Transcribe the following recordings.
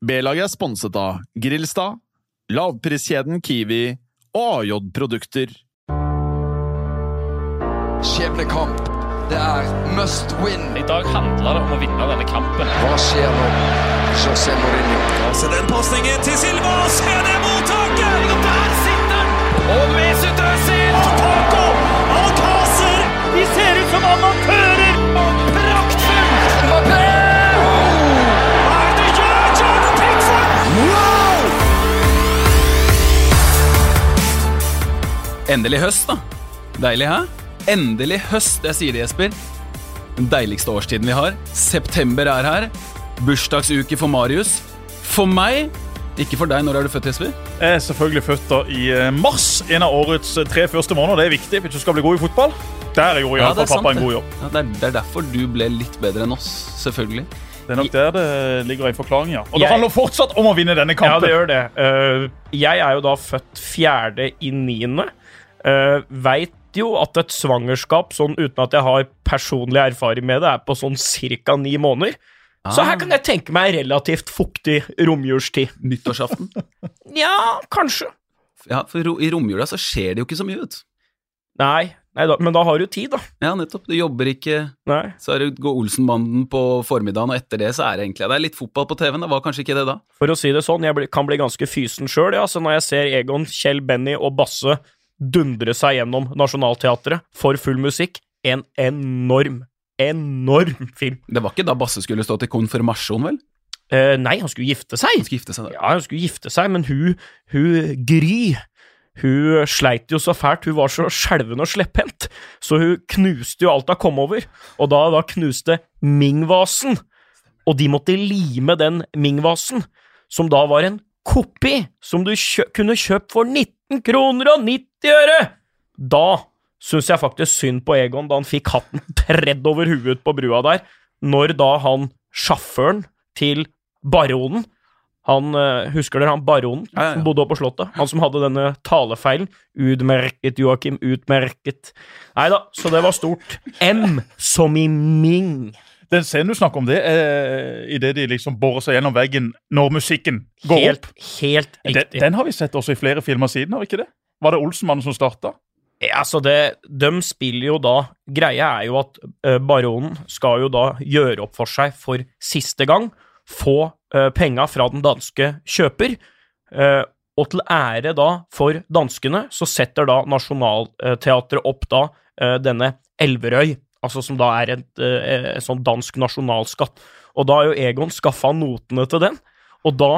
B-laget sponset av Grillstad, lavpriskjeden Kiwi og AJ-produkter. Skjebnekamp. Det must win. I dag handler det om å vinne denne kampen. Hva skjer nå? José Mourinho. Se den passningen til Silva. Se det mottaket! Og der sitter den! Og Mesut Özil! Paco! Alcácer! De ser ut som amatører! Og praktfull! Mbappé! Hva det gjør Jordan Pickford? Wow! Endelig høst da. Deilig, hæ? Endelig høst, jeg sier det, Jesper. Den deiligste årstiden vi har. September her. Bursdagsuke for Marius. For meg, ikke for deg. Når er du født, Jesper? Jeg selvfølgelig født da i mars, en av årets 3 første måneder. Det viktig hvis du skal bli god i fotball. Der gjorde i hvert fall pappa en god jobb. Ja, det derfor du ble litt bedre enn oss, selvfølgelig. Det nok der det ligger en forklaring, ja. Og det handler fortsatt om å vinne denne kampen. Ja, det gjør det. Jeg jo da født 4.9. Vet jo at et svangerskap, sånn uten at jeg har personlig erfaring med det, på sånn cirka 9 måneder. Så her kan jeg tenke meg relativt fuktig romjulstid. Nyttårsaften? Ja, kanskje. Ja, for i romjula så skjer det jo ikke så mye ut. Nei men da har du tid da. Ja, nettopp. Du jobber ikke. Nei. Så det går Olsenbanden på formiddagen, og etter det så det egentlig litt fotball på TV-en. Det var kanskje ikke det da. For å si det sånn, jeg kan bli ganske fysen selv, ja. Så når jeg ser Egon, Kjell, Benny og Basse dundre seg gjennom Nationalteatret for full musikk, en enorm film. Det var ikke da Basse skulle stå til konfirmasjon, vel? Nei, han skulle gifte seg. Ja, han skulle gifte seg, men hun Gry, hun sleit jo så fælt, hun var så skjelven og slepphendt, så hun knuste jo alt hun kom over, og da knuste Ming-vasen, og de måtte lime den Ming-vasen, som da var en kopi, som du kunne kjøpt for 19 kroner og 90 øre. Da synes jeg faktisk synd på Egon da han fikk hatten tredd over huet på brua der, når da han sjåføren til baronen, husker dere han baronen som bodde oppe på slottet, han som hadde denne talefeilen, utmerket Joachim, utmerket. Neida, så det var stort. M som i Ming. Den scenen du snakker om det, i det de liksom borer seg gjennom veggen når musikken går opp. Helt riktig. Den har vi sett også i flere filmer siden, har vi ikke det? Var det Olsenmannen som startet? Ja, så de spiller jo da, greia jo at baronen skal jo da gjøre opp for seg for siste gang, få penger fra den danske kjøper, og til ære da for danskene, så setter da Nationalteatret opp da denne Elverøy, altså som da en sånn dansk nasjonalskatt. Og da jo Egon skaffet notene til den, og da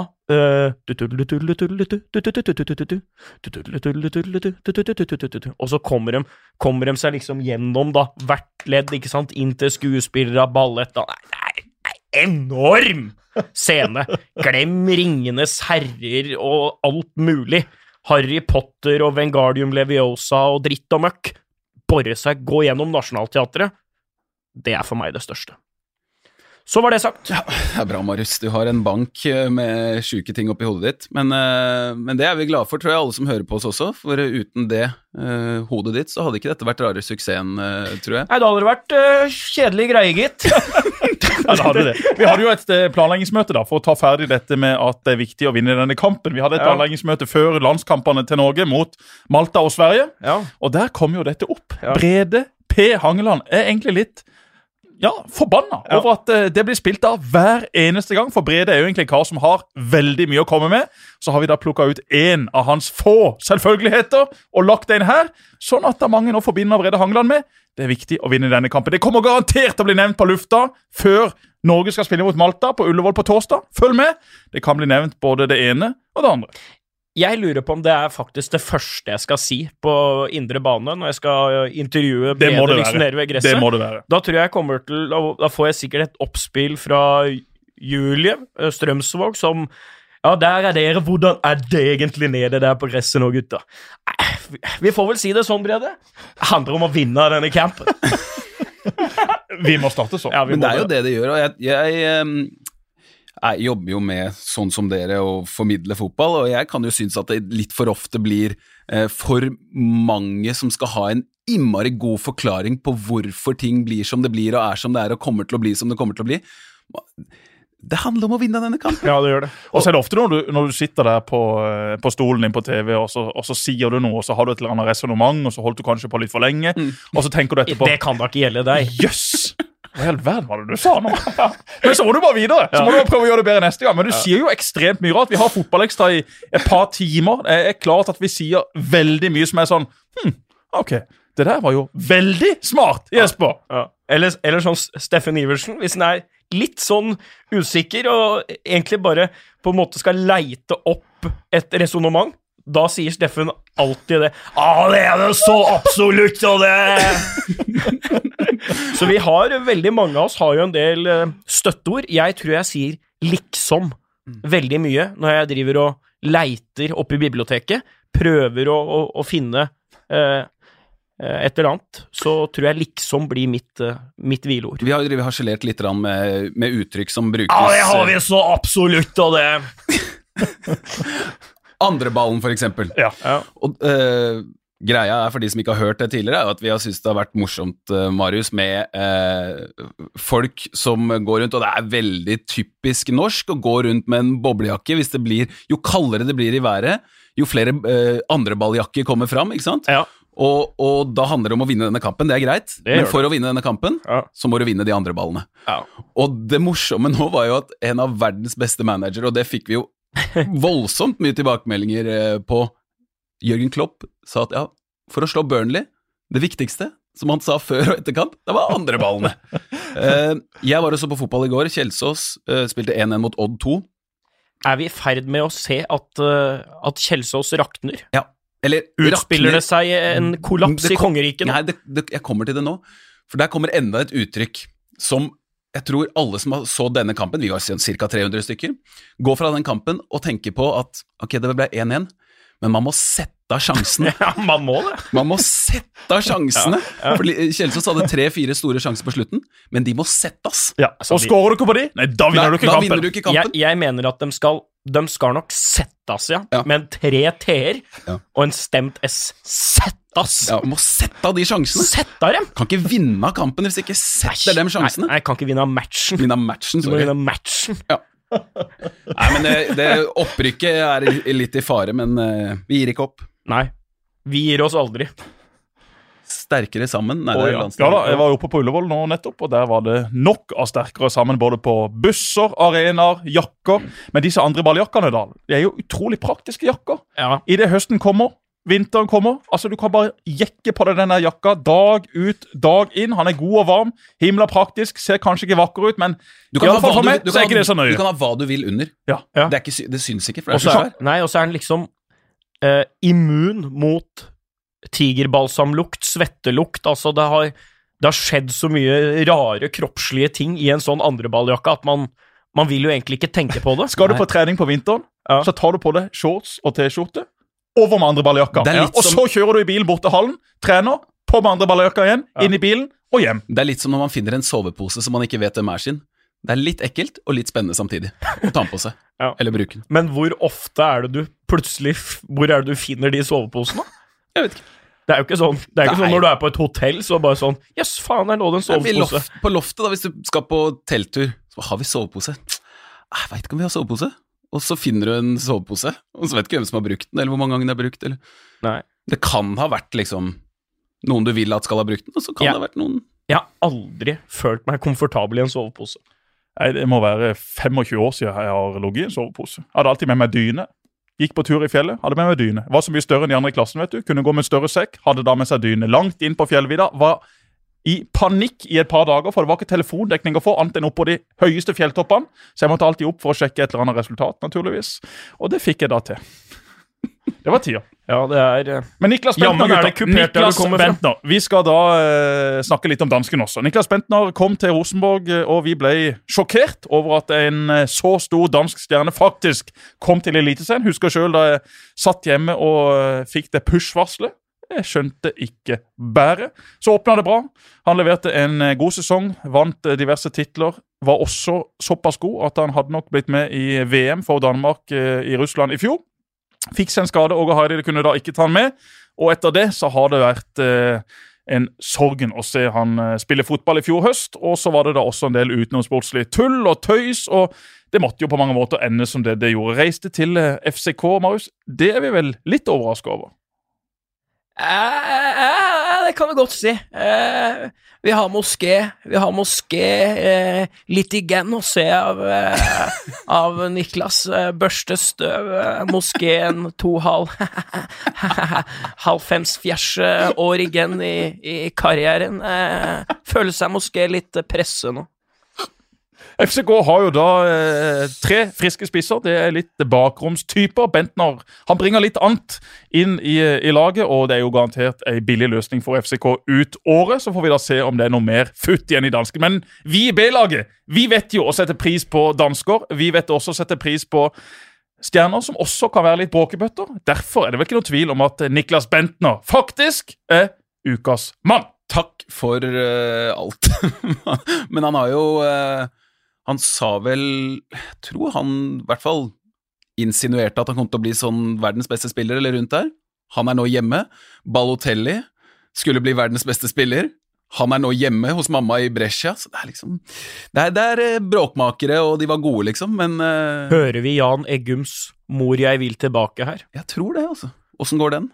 og så kommer de seg liksom gjennom da, hvert ledd, ikke sant, inn til skuespillere, ballett, da. Enorm scene. Glem Ringenes herrer og alt mulig. Harry Potter og Wingardium Leviosa og dritt og møkk. Borre seg, gå gjennom Nationalteatret, det for meg det største. Så var det sagt. Ja, det bra, Marius. Du har en bank med syke ting oppi hodet ditt, men det vi glade for, tror jeg, alle som hører på oss også, for uten det hodet ditt, så hadde ikke dette vært rare suksessen, tror jeg. Nei, det hadde vært kjedelig greie, gitt. Ja, det hadde det. Vi hadde jo et planleggingsmøte da, for å ta ferdig dette med at det viktig å vinne denne kampen. Vi hadde et planleggingsmøte før landskampene til Norge mot Malta og Sverige, og der kom jo dette opp. Brede P. Hangeland egentlig litt forbanna over at det blir spilt av hver eneste gang, for Brede jo egentlig en kar som har veldig mye å komme med. Så har vi da plukket ut en av hans få selvfølgeligheter og lagt den her, sånn at mange nå forbinder Brede Hangeland med. Det viktig å vinne denne kampen. Det kommer garantert til å bli nevnt på lufta før Norge skal spille mot Malta på Ullevål på torsdag. Følg med! Det kan bli nevnt både det ene og det andre. Jeg lurer på om det faktisk det første jeg skal si på indre bane når jeg skal intervjue Brede liksom nede ved gresset. Det må det være. Da tror jeg kommer til, da får jeg sikkert et oppspill fra Julie Strømsvåg som, der dere, hvordan det egentlig nede der på gresset nå, gutter? Vi får vel si det sånn, Brede. Det handler om å vinne denne kampen. Vi må starte sånn. Ja, men det jo det gjør, og jeg jobber jo med sånn som dere og formidler fotball, og jeg kan jo synes at det litt for ofte blir for mange som skal ha en innmari god forklaring på hvorfor ting blir som det blir og som det og kommer til å bli som det kommer til å bli. Det handler om å vinne denne kampen. Ja, det gjør det. Og så er det ofte når du sitter der på stolen din på TV, og så sier du noe, og så har du et eller annet resonemang, og så holdt du kanskje på litt for lenge, og så tenker du etterpå... Det kan da ikke gjelde deg. Jøss! Hva i all verden var det du sa nå? Men så må du bare videre. Så må du prøve å gjøre det bedre neste gang. Men du sier jo ekstremt mye rart. Vi har fotballekstra i et par timer. Det er klart at vi sier veldig mye som er sånn, ok, det der var jo veldig smart, Jesper. Ja. Eller sånn Steffen Iversen, hvis han er litt sånn usikker, og egentlig bare på en måte skal leite opp et resonemang, da sier Steffen alltid det. Det er det så absolutt, og det... Så vi har, veldig mange av oss har jo en del støtteord. Jeg tror jeg sier liksom veldig mye når jeg driver og leiter oppe i biblioteket, prøver å finne et eller annet, så tror jeg liksom blir mitt hvileord. Vi har jo harselert litt med uttrykk som brukes... det har vi så absolutt, og det... Andreballen, for eksempel. Ja. Og greia er, for de som ikke har hørt det tidligere, er at vi har syntes det har vært morsomt, Marius, med folk som går rundt, og det er veldig typisk norsk å gå rundt med en boblejakke. Hvis det blir, jo kaldere det blir i været, jo flere andreballjakker kommer fram, ikke sant? Ja. Og da handler det om å vinne denne kampen, det er greit, men for å vinne denne kampen, så må du vinne de andre ballene. Ja. Og det morsomme nå var jo at en av verdens beste manager, og det fikk vi jo voldsomt mye tilbakemeldinger på. Jørgen Klopp sa at for å slå Burnley, det viktigste, som han sa før og etter kamp, det var andre ballene. Jeg var også på fotball i går. Kjelsås spilte 1-1 mot Odd 2. Er vi i ferd med å se at Kjelsås rakner? Ja. Eller utspiller det seg en kollaps i kongeriket? Nei, jeg kommer til det nå. For der kommer enda et uttrykk som jeg tror alle som så denne kampen, vi var ca. 300 stykker, går fra den kampen og tenker på at ok, det ble 1-1, men man må sette av sjansene. Ja, man må det. Man må sette av sjansene. For Kjelsås hadde 3-4 store sjanser på slutten, men de må settes. Ja, og skårer du ikke på de? Nei, da vinner du ikke kampen. Jeg mener at de skal nok settes, med en 3 T-er og en stemt S. Settes! Ja, må sette av de sjansene. Sette av dem! Kan ikke vinne kampen hvis ikke setter dem sjansene. Nei, kan ikke vinne matchen. Vinne matchen, sorry. Vinne matchen. Ja. Nei, men det opprykket er litt i fare, men vi gir ikke opp. Nei, vi gir oss aldri. Sterkere sammen. Nei, ja da, jeg var oppe på Ullevål nå nettopp, og der var det nok av sterkere sammen, både på busser, arenaer, jakker. Men disse andre balljakkene da, de er jo utrolig praktiske jakker. Ja. I det høsten kommer, vinteren kommer, altså du kan bare jekke på deg denne jakka dag ut, dag inn. Han er god og varm, himla praktisk, ser kanskje ikke vakker ut, men du kan, så er ikke det så nøye. Du kan ha hva du vil under. Ja. Det syns ikke, for det er så svær. Nei, og så er den liksom immun mot tigerbalsamlukt, svettelukt, altså det har skjedd så mye rare kroppslige ting i en sånn andreballjakke at man vil jo egentlig ikke tenke på det. Skal du på trening på vinteren, så tar du på deg shorts og t-skjorte, over med andre balljakka. Og så kjører du i bilen bort til hallen, trener, på med andre balljakka igjen, inn i bilen og hjem. Det er litt som når man finner en sovepose som man ikke vet hvem er sin. Det er litt ekkelt og litt spennende samtidig å ta den på seg, eller bruke den. Men hvor ofte er det hvor er det du finner de soveposene? Jeg vet ikke. Det er jo ikke sånn, når du er på et hotell, så bare sånn, yes, faen, der lå det en sovepose. På loftet da, hvis du skal på telttur, så har vi sovepose. Jeg vet ikke om vi har sovepose. Og så finner du en sovepose, og så vet ikke hvem som har brukt den, eller hvor mange ganger den er brukt, eller... Nei. Det kan ha vært liksom noen du vil at skal ha brukt den, og så kan det ha vært noen... Jeg har aldri følt meg komfortabel i en sovepose. Nei, det må være 25 år siden jeg har ligget i en sovepose. Jeg hadde alltid med meg dyne. Gikk på tur i fjellet, hadde med meg dyne. Var så mye større enn de andre i klassen, vet du. Kunne gå med en større sekk, hadde da med seg dyne. Langt inn på fjellvidda, var i panikk i et par dager, for det var ikke telefondekning å få, annet enn opp på de høyeste fjelltoppene. Så jeg måtte alltid opp for å sjekke et eller annet resultat, naturligvis. Og det fikk jeg da til. Det var tida. Ja, det er... Men Niklas Bentner, vi skal da snakke litt om dansken også. Niklas Bentner kom til Rosenborg, og vi ble sjokkert over at en så stor dansk stjerne faktisk kom til Eliteserien. Husker selv da jeg satt hjemme og fikk det push-varslet. Jeg skjønte ikke bære. Så åpnet det bra. Han leverte en god sesong, vant diverse titler, var også såpass god at han hadde nok blitt med i VM for Danmark i Russland i fjor. Fikk seg en skade, Åge Hareide kunne da ikke ta han med, og etter det så har det vært en sorgen å se han spille fotball i fjor høst, og så var det da også en del utenomsportslig tull og tøys, og det måtte jo på mange måter ende som det gjorde. Reiste til FCK, Marius, det vi vel litt overrasket over. Det kan vi godt si. Vi har moské litt igjen å se av Niklas børste støv. Moskeen 2,5 år igjen i karrieren. Føler seg moské litt presse nå. FCK har jo da 3 friske spisser, det litt bakromstyper. Bentner, han bringer litt annet inn i laget, og det jo garantert en billig løsning for FCK ut året, så får vi da se om det noe mer futt igjen i dansken. Men vi i B-laget, vi vet jo å sette pris på dansker, vi vet også å sette pris på stjerner som også kan være litt bråkebøtter. Derfor det vel ikke noe tvil om at Niklas Bentner faktisk ukas mann. Takk for alt. Men han har jo... Han sa vel, jeg tror han i hvert fall insinuerte at han kom til å bli sånn verdens beste spiller eller rundt der. Han nå hjemme. Balotelli skulle bli verdens beste spiller. Han nå hjemme hos mamma i Brescia. Så det liksom, det bråkmakere, og de var gode liksom, men... Hører vi Jan Eggums Mor jeg vil tilbake her? Jeg tror det, altså. Hvordan går den?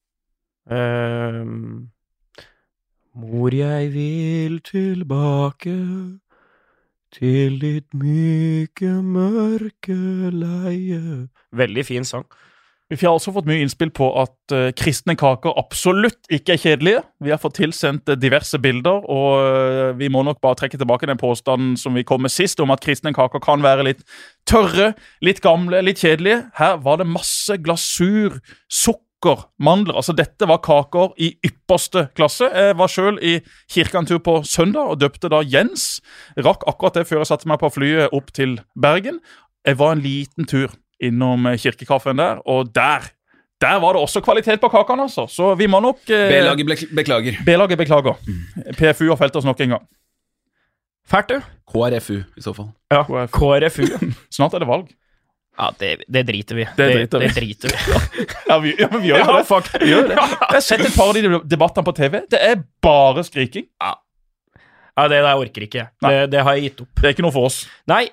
Mor jeg vil tilbake til ditt myke, mørke leie. Veldig fin sang. Vi har også fått mye innspill på at kristne kaker absolutt ikke kjedelige. Vi har fått tilsendt diverse bilder, og vi må nok bare trekke tilbake den påstanden som vi kom med sist, om at kristne kaker kan være litt tørre, litt gamle, litt kjedelige. Her var det masse glasur, sukker, mandler, altså dette var kaker i ypperste klasse. Jeg var selv i kirketur på søndag og døpte da Jens. Rakk akkurat det før jeg satte meg på flyet opp til Bergen. Jeg var en liten tur innom kirkekaffen der, og der var det også kvalitet på kakene, altså. Så vi må nok... B-laget beklager. B-laget beklager. PFU har felt oss nok en gang. Fælt du? KrFU i så fall. Ja, KrFU. Snart det valg. Ja, det driter vi. Det driter vi. Ja, men vi gjør jo det. Fuck. Vi gjør det. Jeg har sett et par av de debattene på TV. Det bare skriking. Ja, det der orker ikke. Det har jeg gitt opp. Det ikke noe for oss. Nei,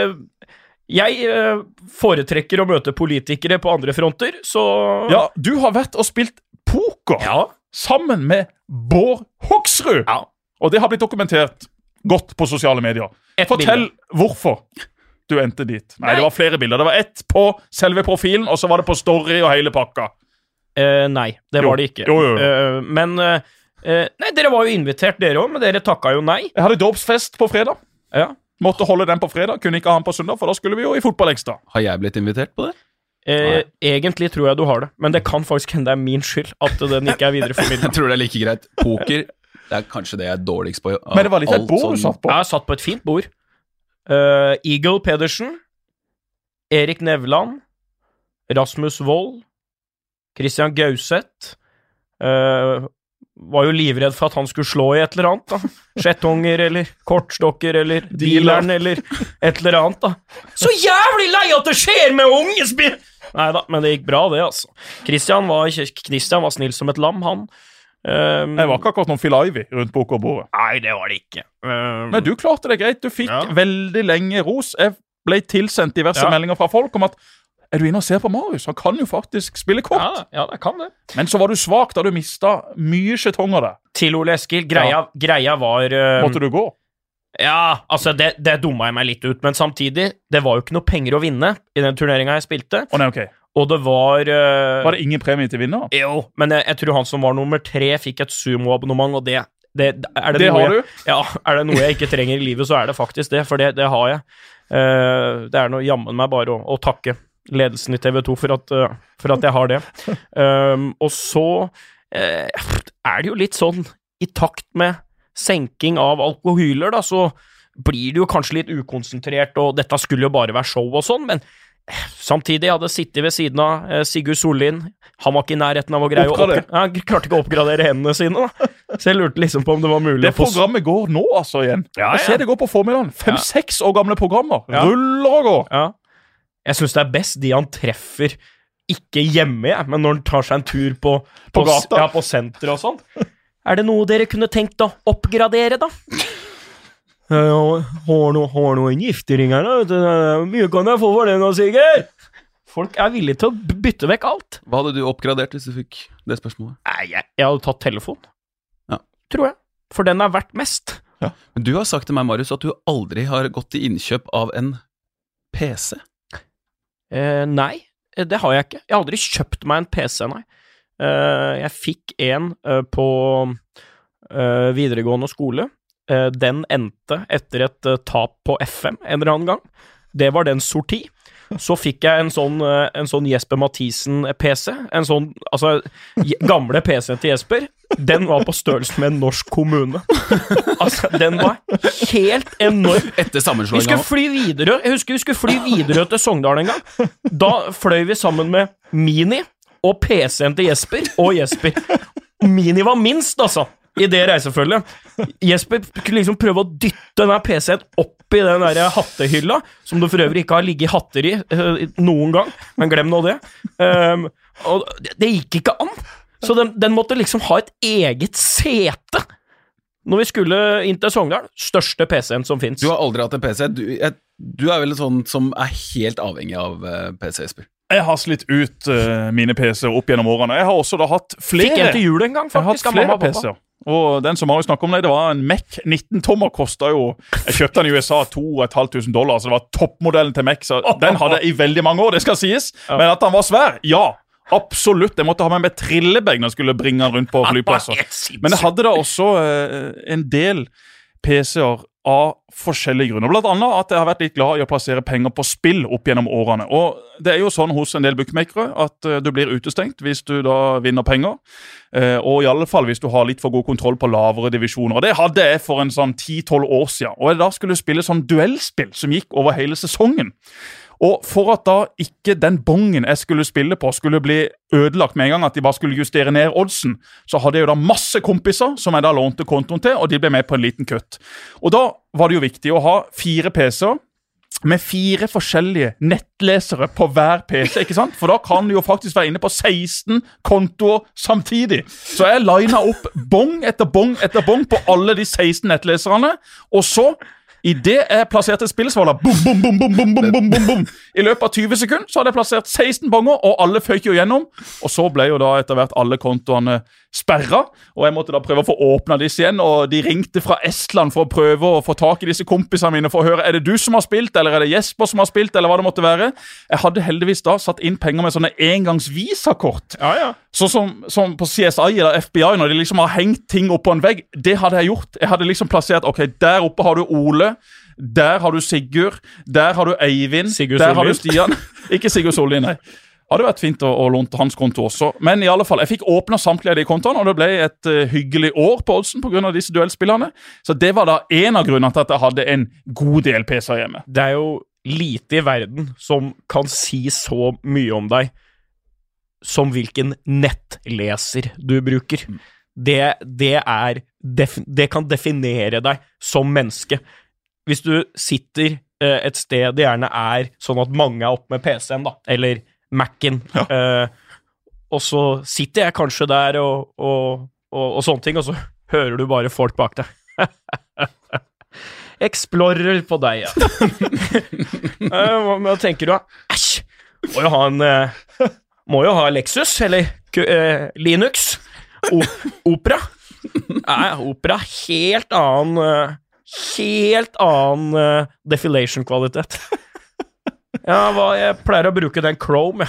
jeg foretrekker å møte politikere på andre fronter, så... Ja, du har vært og spilt poker sammen med Bård Hoksrud. Ja. Og det har blitt dokumentert godt på sosiale medier. Fortell hvorfor du endte dit. Nei, det var flere bilder. Det var ett på selve profilen, og så var det på story og hele pakka. Nei, det var det ikke. Jo. Men nei, dere var jo invitert dere også, men dere takket jo nei. Jeg hadde dåpsfest på fredag. Ja. Måtte holde den på fredag, kunne ikke ha den på søndag, for da skulle vi jo i fotballekstra. Har jeg blitt invitert på det? Egentlig tror jeg du har det, men det kan faktisk hende det min skyld at den ikke videreformidlet. Jeg tror det like greit. Poker, det kanskje det jeg dårligst på. Men det var litt et bord du satt på. Jeg satt på et fint bord. Eagle Pedersen, Erik Nevland, Rasmus Wold, Christian Gauseth, var jo livredd for at han skulle slå i et eller annet da. Skjettonger eller kortstokker eller dealeren eller et eller annet da. Så jævlig lei at det skjer med unge spill! Neida, men det gikk bra det altså. Christian var snill som et lam, han. Det var ikke akkurat noen Phil Ivey rundt pokerbordet. Nei, det var det ikke. Men du klarte det greit. Du fikk veldig lenge ros. Jeg ble tilsendt diverse meldinger fra folk om at du inne og ser på Marius? Han kan jo faktisk spille kort. Ja, det kan det. Men så var du svak da du mistet mye skjetonger der. Til Ole Eskil, greia var... Måtte du gå? Ja, altså det dummet jeg meg litt ut, men samtidig, det var jo ikke noe penger å vinne i den turneringen jeg spilte. Nei, ok. Og det var... Var det ingen premie til vinner? Jo, men jeg tror han som var nummer 3 fikk et sumo-abonnement, og det har du? Ja, er det noe jeg ikke trenger i livet, så er det faktisk det, for det har jeg. Det er noe jammen meg bare å takke ledelsen i TV2 for at jeg har det. Og så er det jo litt sånn, i takt med senking av alkohyler, da, så blir det jo kanskje litt ukonsentrert, og dette skulle jo bare være show og sånn, men samtidig hadde jeg sittet ved siden av Sigurd Sollin. Han var ikke i nærheten av å greie han klarte ikke å oppgradere hendene sine da. Så jeg lurte liksom på om det var mulig det programmet går nå altså igjen. Jeg ser det går på formiddagen. 5-6 år gamle programmer. Ruller og går. Ja. Jeg synes det er best de han treffer ikke hjemme, men når han tar seg en tur på gata. Ja, på senter og sånn. det noe dere kunne tenkt å oppgradere, da? Har noen giftering her, da? Mye kan jeg få for den, Sigurd? Folk villige til å bytte vekk alt. Hva hadde du oppgradert hvis du fikk det spørsmålet? Nei, jeg hadde tatt telefon. Ja. Tror jeg. For den verdt mest. Ja. Men du har sagt til meg, Marius, at du aldri har gått til innkjøp av en PC. Nei, det har jeg ikke. Jeg har aldri kjøpt meg en PC, nei. Jeg fikk en på videregående skole. Den endte etter et tap på FM en eller annen gang. Det var den sorti. Så fikk jeg en sånn Jesper Mathisen-PC. En sånn, altså, gamle PC til Jesper. Den var på størrelse med en norsk kommune. Altså, den var helt enorm. Etter sammenslåingen. Jeg husker vi skulle fly videre til Sogndal en gang. Da fløy vi sammen med Mini og PC-en til Jesper og Jesper. Mini var minst, altså, i det reisefølget. Jesper kunne liksom prøve å dytte denne PC-en opp i den der hattehylla, som du for øvrig ikke har ligget i hatter i noen gang, men glem nå det. Og det gikk ikke an. Så den måtte liksom ha et eget sete når vi skulle inn til Sogndal. Største PC-en som finnes. Du har aldri hatt en PC. Du vel sånn som helt avhengig av PC, Jesper. Jeg har slitt ut mine PC-er opp gjennom årene. Jeg har også da hatt flere. Fikk en til jul en gang, faktisk. Jeg har hatt flere PC-er. Og den som Marius snakker om det var en Mac 19-tommer, kostet jo, jeg kjøpte den i USA $2,500, så det var toppmodellen til Mac, så den hadde jeg i veldig mange år, det skal sies, men at den var svær, ja, absolutt, jeg måtte ha med trillebag når jeg skulle bringe den rundt på flyplasser, men jeg hadde da også en del PC-er av forskjellige grunner. Blant annet at jeg har vært litt glad i å plassere penger på spill opp gjennom årene. Og det jo sånn hos en del bookmakere at du blir utestengt hvis du da vinner penger. Og i alle fall hvis du har litt for god kontroll på lavere divisjoner. Og det hadde jeg for en sånn 10-12 år siden. Og jeg da skulle spille sånn duellspill som gikk over hele sesongen. Og for at da ikke den bongen jeg skulle spille på skulle bli ødelagt med en gang, at de bare skulle justere ned oddsen, så hadde jeg jo da masse kompiser som jeg da lånte kontoen til, og de ble med på en liten kutt. Og da var det jo viktig å ha 4 PC-er med 4 forskjellige nettlesere på hver PC, ikke sant? For da kan du jo faktisk være inne på 16 kontoer samtidig. Så jeg linet opp bong etter bong etter bong på alle de 16 nettleserne, og så i det jeg plasserte spillet, så var det bom, bom, bom, bom, bom, bom, bom, bom, bom. I løpet av 20 sekunder så hadde jeg plassert 16 bonger, og alle føyk jo gjennom. Og så ble jo da etter hvert alle kontoene sperret, og jeg måtte da prøve å få åpnet disse igjen, og de ringte fra Estland for å prøve å få tak i disse kompisene mine for å høre, er det du som har spilt, eller er det Jesper som har spilt, eller hva det måtte være. Jeg hadde heldigvis da satt inn penger med sånne engangsvisakort. Ja, ja. Så som på CSI eller FBI, når de liksom har hengt ting opp på en vegg, det hadde jeg gjort. Jeg hadde liksom plassert, ok, der oppe har du Ole, der har du Sigurd, der har du Eivind, der har du Stian. Ikke Sigurd Sollien, nei. Det hadde vært fint å låne hans konto også. Men i alle fall, jeg fikk åpnet samtlige av de kontoene, og det ble et hyggelig år på oddsen på grunn av disse duellspillene. Så det var da en av grunnene til at jeg hadde en god del PC hjemme. Det jo lite i verden som kan si så mye om deg som hvilken nettleser du bruker. Det kan definere deg som menneske. Hvis du sitter et sted det gjerne sånn at mange oppe med PC-en da, eller Mac-en, ja. Og så sitter jeg kanskje der og sånne ting, og så hører du bare folk bak deg. Explorer på deg, ja. Hva tenker du da? Æsj! Må jo ha Lexus, eller Linux. Opera. Opera helt annen defilation-kvalitet. Ja, jeg pleier å bruke den Chrome,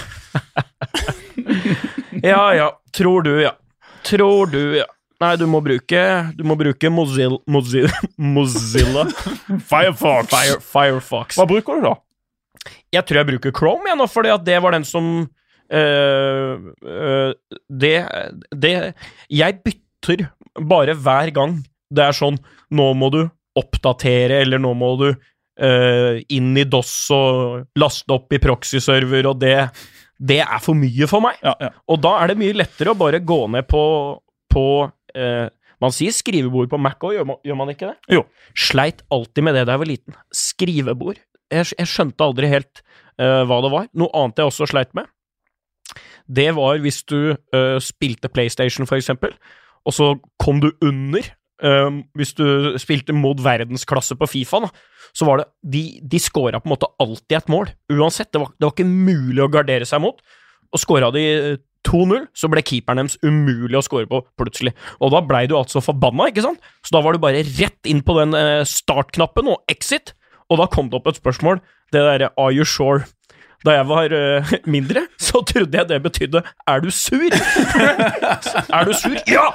ja. Tror du, ja. Nei, du må bruke Mozilla. Firefox. Hva bruker du da? Jeg tror jeg bruker Chrome, jeg nå, fordi at det var den som jeg bytter bare hver gang det sånn, nå må du oppdatere, eller nå må du inn i DOS og laste opp i proxy-server, og det for mye for meg. Ja. Og da det mye lettere å bare gå ned på man sier skrivebord på Mac også, gjør man ikke det? Jo. Sleit alltid med det da jeg var liten. Skrivebord. Jeg skjønte aldri helt hva det var. Noe annet jeg også sleit med, det var hvis du spilte PlayStation for eksempel, og så kom du under. Hvis du spilte mot verdensklasse på FIFA, da, så var det de skåret på en måte alltid et mål. Uansett, det var ikke mulig å gardere seg mot. Og skåret de 2-0, så ble keeperen deres umulig å skåre på plutselig. Og da ble du altså forbanna, ikke sant? Så da var du bare rett inn på den startknappen og exit, og da kom det opp et spørsmål, det der, are you sure? Da jeg var mindre, så trodde jeg det betydde, er du sur? Er du sur? Ja!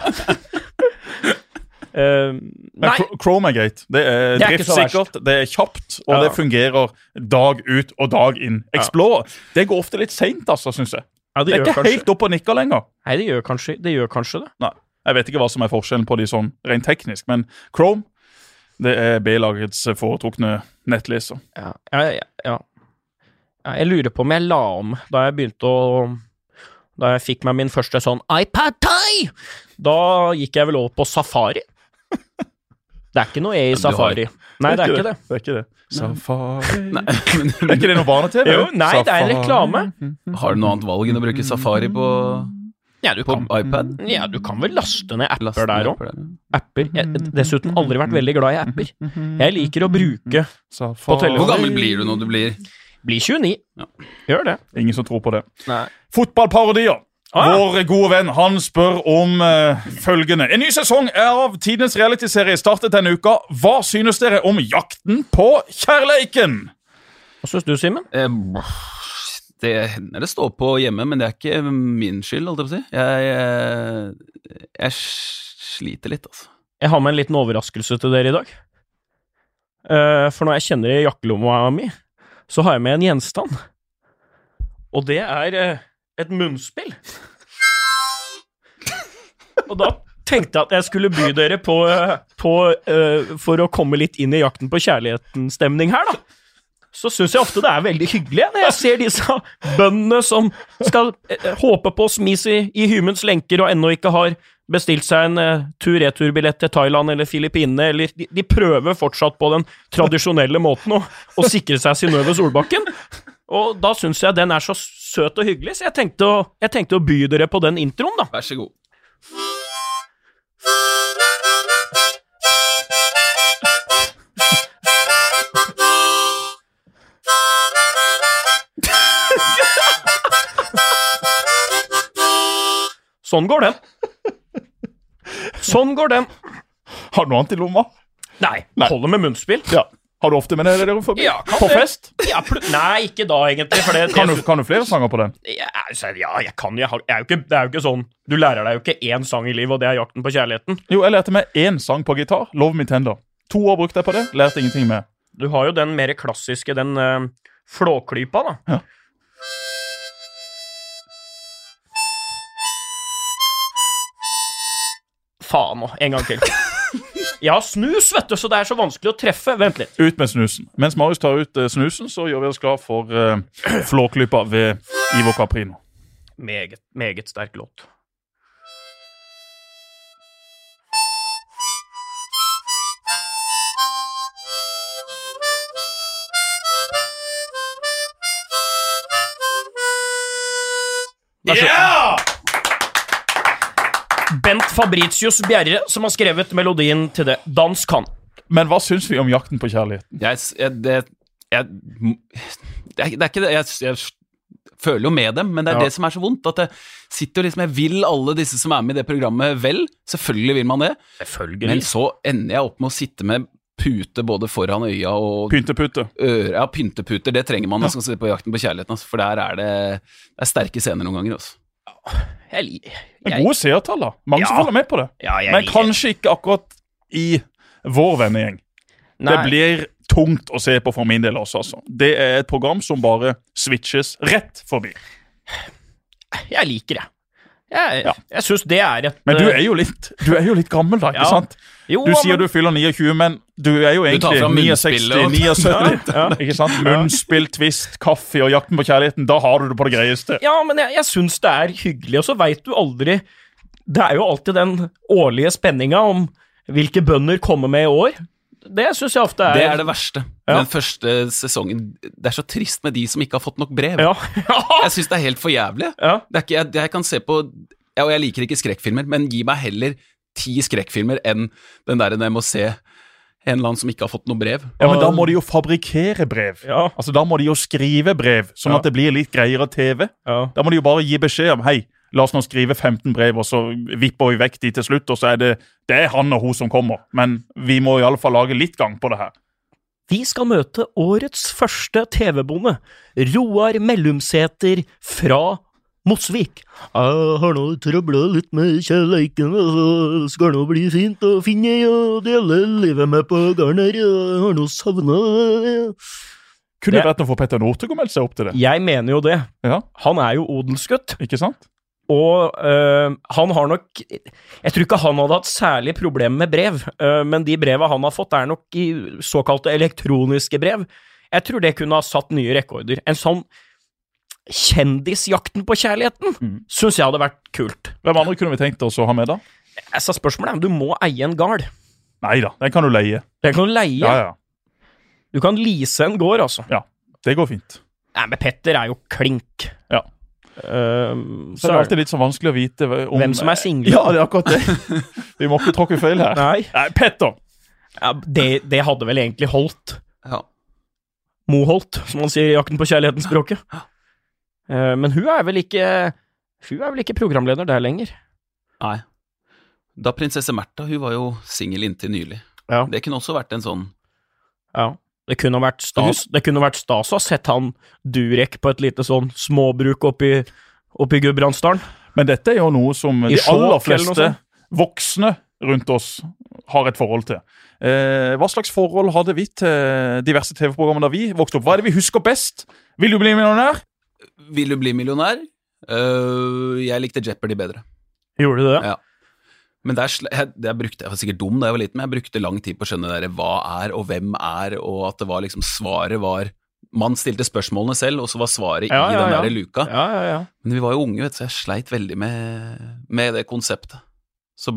Nei. Chromagate, det er driftssikkert, det er kjapt, og det fungerer dag ut og dag inn. Explorer, det går ofte litt sent, altså, synes jeg. Ja, det er ikke kanskje helt opp og nikker lenger. Nei, det gjør kanskje det. Nei, jeg vet ikke hva som er forskjellen på de sånn rent teknisk, men Chrome, det er B-lagets foretrukne nettleser. Ja. Jeg lurer på om jeg la om da jeg fikk meg min første sånn iPad-tie. Da gikk jeg vel over på Safari. Det er ikke noe i Safari. Nei, det er ikke det. Det er ikke det. Safari. Nei, er ikke det noe barne-TV? Jo, nei, det er en reklame. Har du noe annet valg enn å bruke Safari på iPad? Ja, du kan vel laste ned apper der også. Apper. Jeg har dessuten aldri vært veldig glad i apper. Jeg liker å bruke på telefon. Hvor gammel blir du når du blir 29. Ja. Gjør det. Ingen som tror på det. Nei. Fotballparodier. Vår gode venn, han spør om følgende. En ny sesong av tidens realityserie startet denne uka. Hva synes dere om jakten på kjærleiken? Hva synes du, Simen? Det hender det står på hjemme, men det er ikke min skyld, holdt jeg på å si. Jeg sliter litt, altså. Jeg har med en liten overraskelse til dere i dag. For når jeg kjenner i jakkelomma mi, så har jeg med en gjenstand. Og det er et munnspill. Og da tenkte jeg at jeg skulle by dere på for å komme litt inn i jakten på kjærlighetsstemning her, da. Så synes jeg ofte det er veldig hyggelig når jeg ser disse bøndene som skal håpe på å smis i hymens lenker og ennå ikke har bestilt seg en tur-retur-billett til Thailand eller Filippinene, eller de prøver fortsatt på den tradisjonelle måten å sikre seg Synnøve Solbakken. Og da synes jeg den er så søt og hyggelig, så jeg tenkte å by dere på den introen, da. Vær så god. Sånn går den. Sånn går den. Har du noe annet i lomma? Nei, holder med munnspill. Ja. Har du ofte med det dere forbi? Ja, på fest? Ja, nei, ikke da egentlig. Kan du flere sanger på den? Ja, jeg kan. Det er jo ikke sånn. Du lærer deg jo ikke én sang i livet, og det er jakten på kjærligheten. Jo, jeg lærte meg én sang på gitar. Love Me Tender. 2 år brukte jeg på det. Lærte ingenting med. Du har jo den mer klassiske, den flåklypa, da. Ja. Faen nå, en gang til. Ja, snus, vet du, så det er så vanskelig å treffe. Vent litt. Ut med snusen. Mens Marius tar ut snusen, så gjør vi oss klar for flåklypa ved Ivo Caprino. Meget, meget sterk låt. Ja! Bent Fabricius Bjerre som har skrevet melodien til det. Dans kan. Men hva syns vi om jakten på kjærligheten? Det er ikke det. Jeg føler jo med dem, men det er det som er så vondt. At det sitter jo liksom, jeg vil alle disse som er med i det programmet vel. Selvfølgelig vil man det. Selvfølgelig. Men så ender jeg opp med å sitte med pute både foran øya og Pyntepute. Ja, pynteputer, det trenger man når man skal se på jakten på kjærligheten, altså, for der er det er sterke scener noen ganger også. Gode seertall da. Mange som følger med på det. Men kanskje ikke akkurat i vår vennegjeng. Det blir tungt å se på for min del også, altså. Det er et program som bare switches rett forbi. Jeg liker det. Jeg synes det er et... Men du er jo litt gammel da, ikke sant? Jo, du sier du fyller 29, men du er jo egentlig 69, ikke sant? Munnspill, twist, kaffe og jakten på kjærligheten, da har du det på det greieste. Ja, men jeg synes det er hyggelig, og så vet du aldri... Det er jo alltid den årlige spenninga om hvilke bønder kommer med i år. Det synes jeg ofte er... Det er det verste. Den første sesongen, det er så trist med de som ikke har fått nok brev. Jeg synes det er helt for jævlig. Det er ikke, jeg kan se på... Og jeg liker ikke skrekkfilmer, men gi meg heller 10 skrekkfilmer enn den der jeg må se en eller annen som ikke har fått noe brev. Ja, men da må de jo fabrikkere brev. Ja. Altså, da må de jo skrive brev, sånn at det blir litt greiere TV. Ja. Da må de jo bare gi beskjed om, hei, la oss nå skrive 15 brev, og så vipper vi vekk de til slutt, og så det er han og hun som kommer. Men vi må i alle fall lage litt gang på det her. Vi skal møte årets første TV-bonde, Roar Mellumsæter fra Mosvik. Jeg har nå trøblet litt med kjærleiken, og skal nå bli fint å finne og dele livet med på garn her. Jeg har nå savnet. Kunne det vært noe for Petter Northug å melde seg opp til det? Jeg mener jo det. Ja. Han er jo odelsgutt. Ikke sant? Og han har nok, jeg tror ikke han hadde hatt særlig problem med brev, men de brevet han har fått nok i såkalte elektroniske brev. Jeg tror det kunne ha satt nye rekorder. En sånn kjendisjakten på kjærligheten synes jeg hadde vært kult. Hvem andre kunne vi tenkt oss å ha med da? Så spørsmålet om du må eie en gard. Neida, den kan du leie. Den kan du leie. Ja. Du kan lease en gård, altså. Ja, det går fint. Nei, men Petter er jo klink. Ja. Så det alltid litt så vanskelig å vite om hvem som single. Ja, det akkurat det. Vi må ikke tråkke feil her. Nei, Petter! Ja, det hadde vel egentlig holdt. Ja. Moholdt, som man sier i Jakten på kjærligheten-språket. Men hun er vel ikke programleder der lenger. Nei. Da prinsesse Märtha, hun var jo single inntil nylig. Ja. Det kunne også vært en sånn... Ja, det kunne vært stas. Det kunne vært stas å ha sett han Durek på et lite sånn småbruk oppi Gudbrandsdalen. Men dette er jo noe som de aller fleste voksne rundt oss har et forhold til. Hva slags forhold hadde vi til diverse TV-programmer da vi vokste opp? Hva det vi husker best? Vil du bli millionær? Vil du bli millionær? Jeg likte Jeopardy bedre. Gjorde du det? Ja. Men jeg var sikkert dum da jeg var liten, men jeg brukte lang tid på å skjønne hva og hvem og at det var liksom svaret var man stilte spørsmålene selv, og så var svaret i den der luka. Ja. Men vi var jo unge, så jeg sleit veldig med det konseptet. Så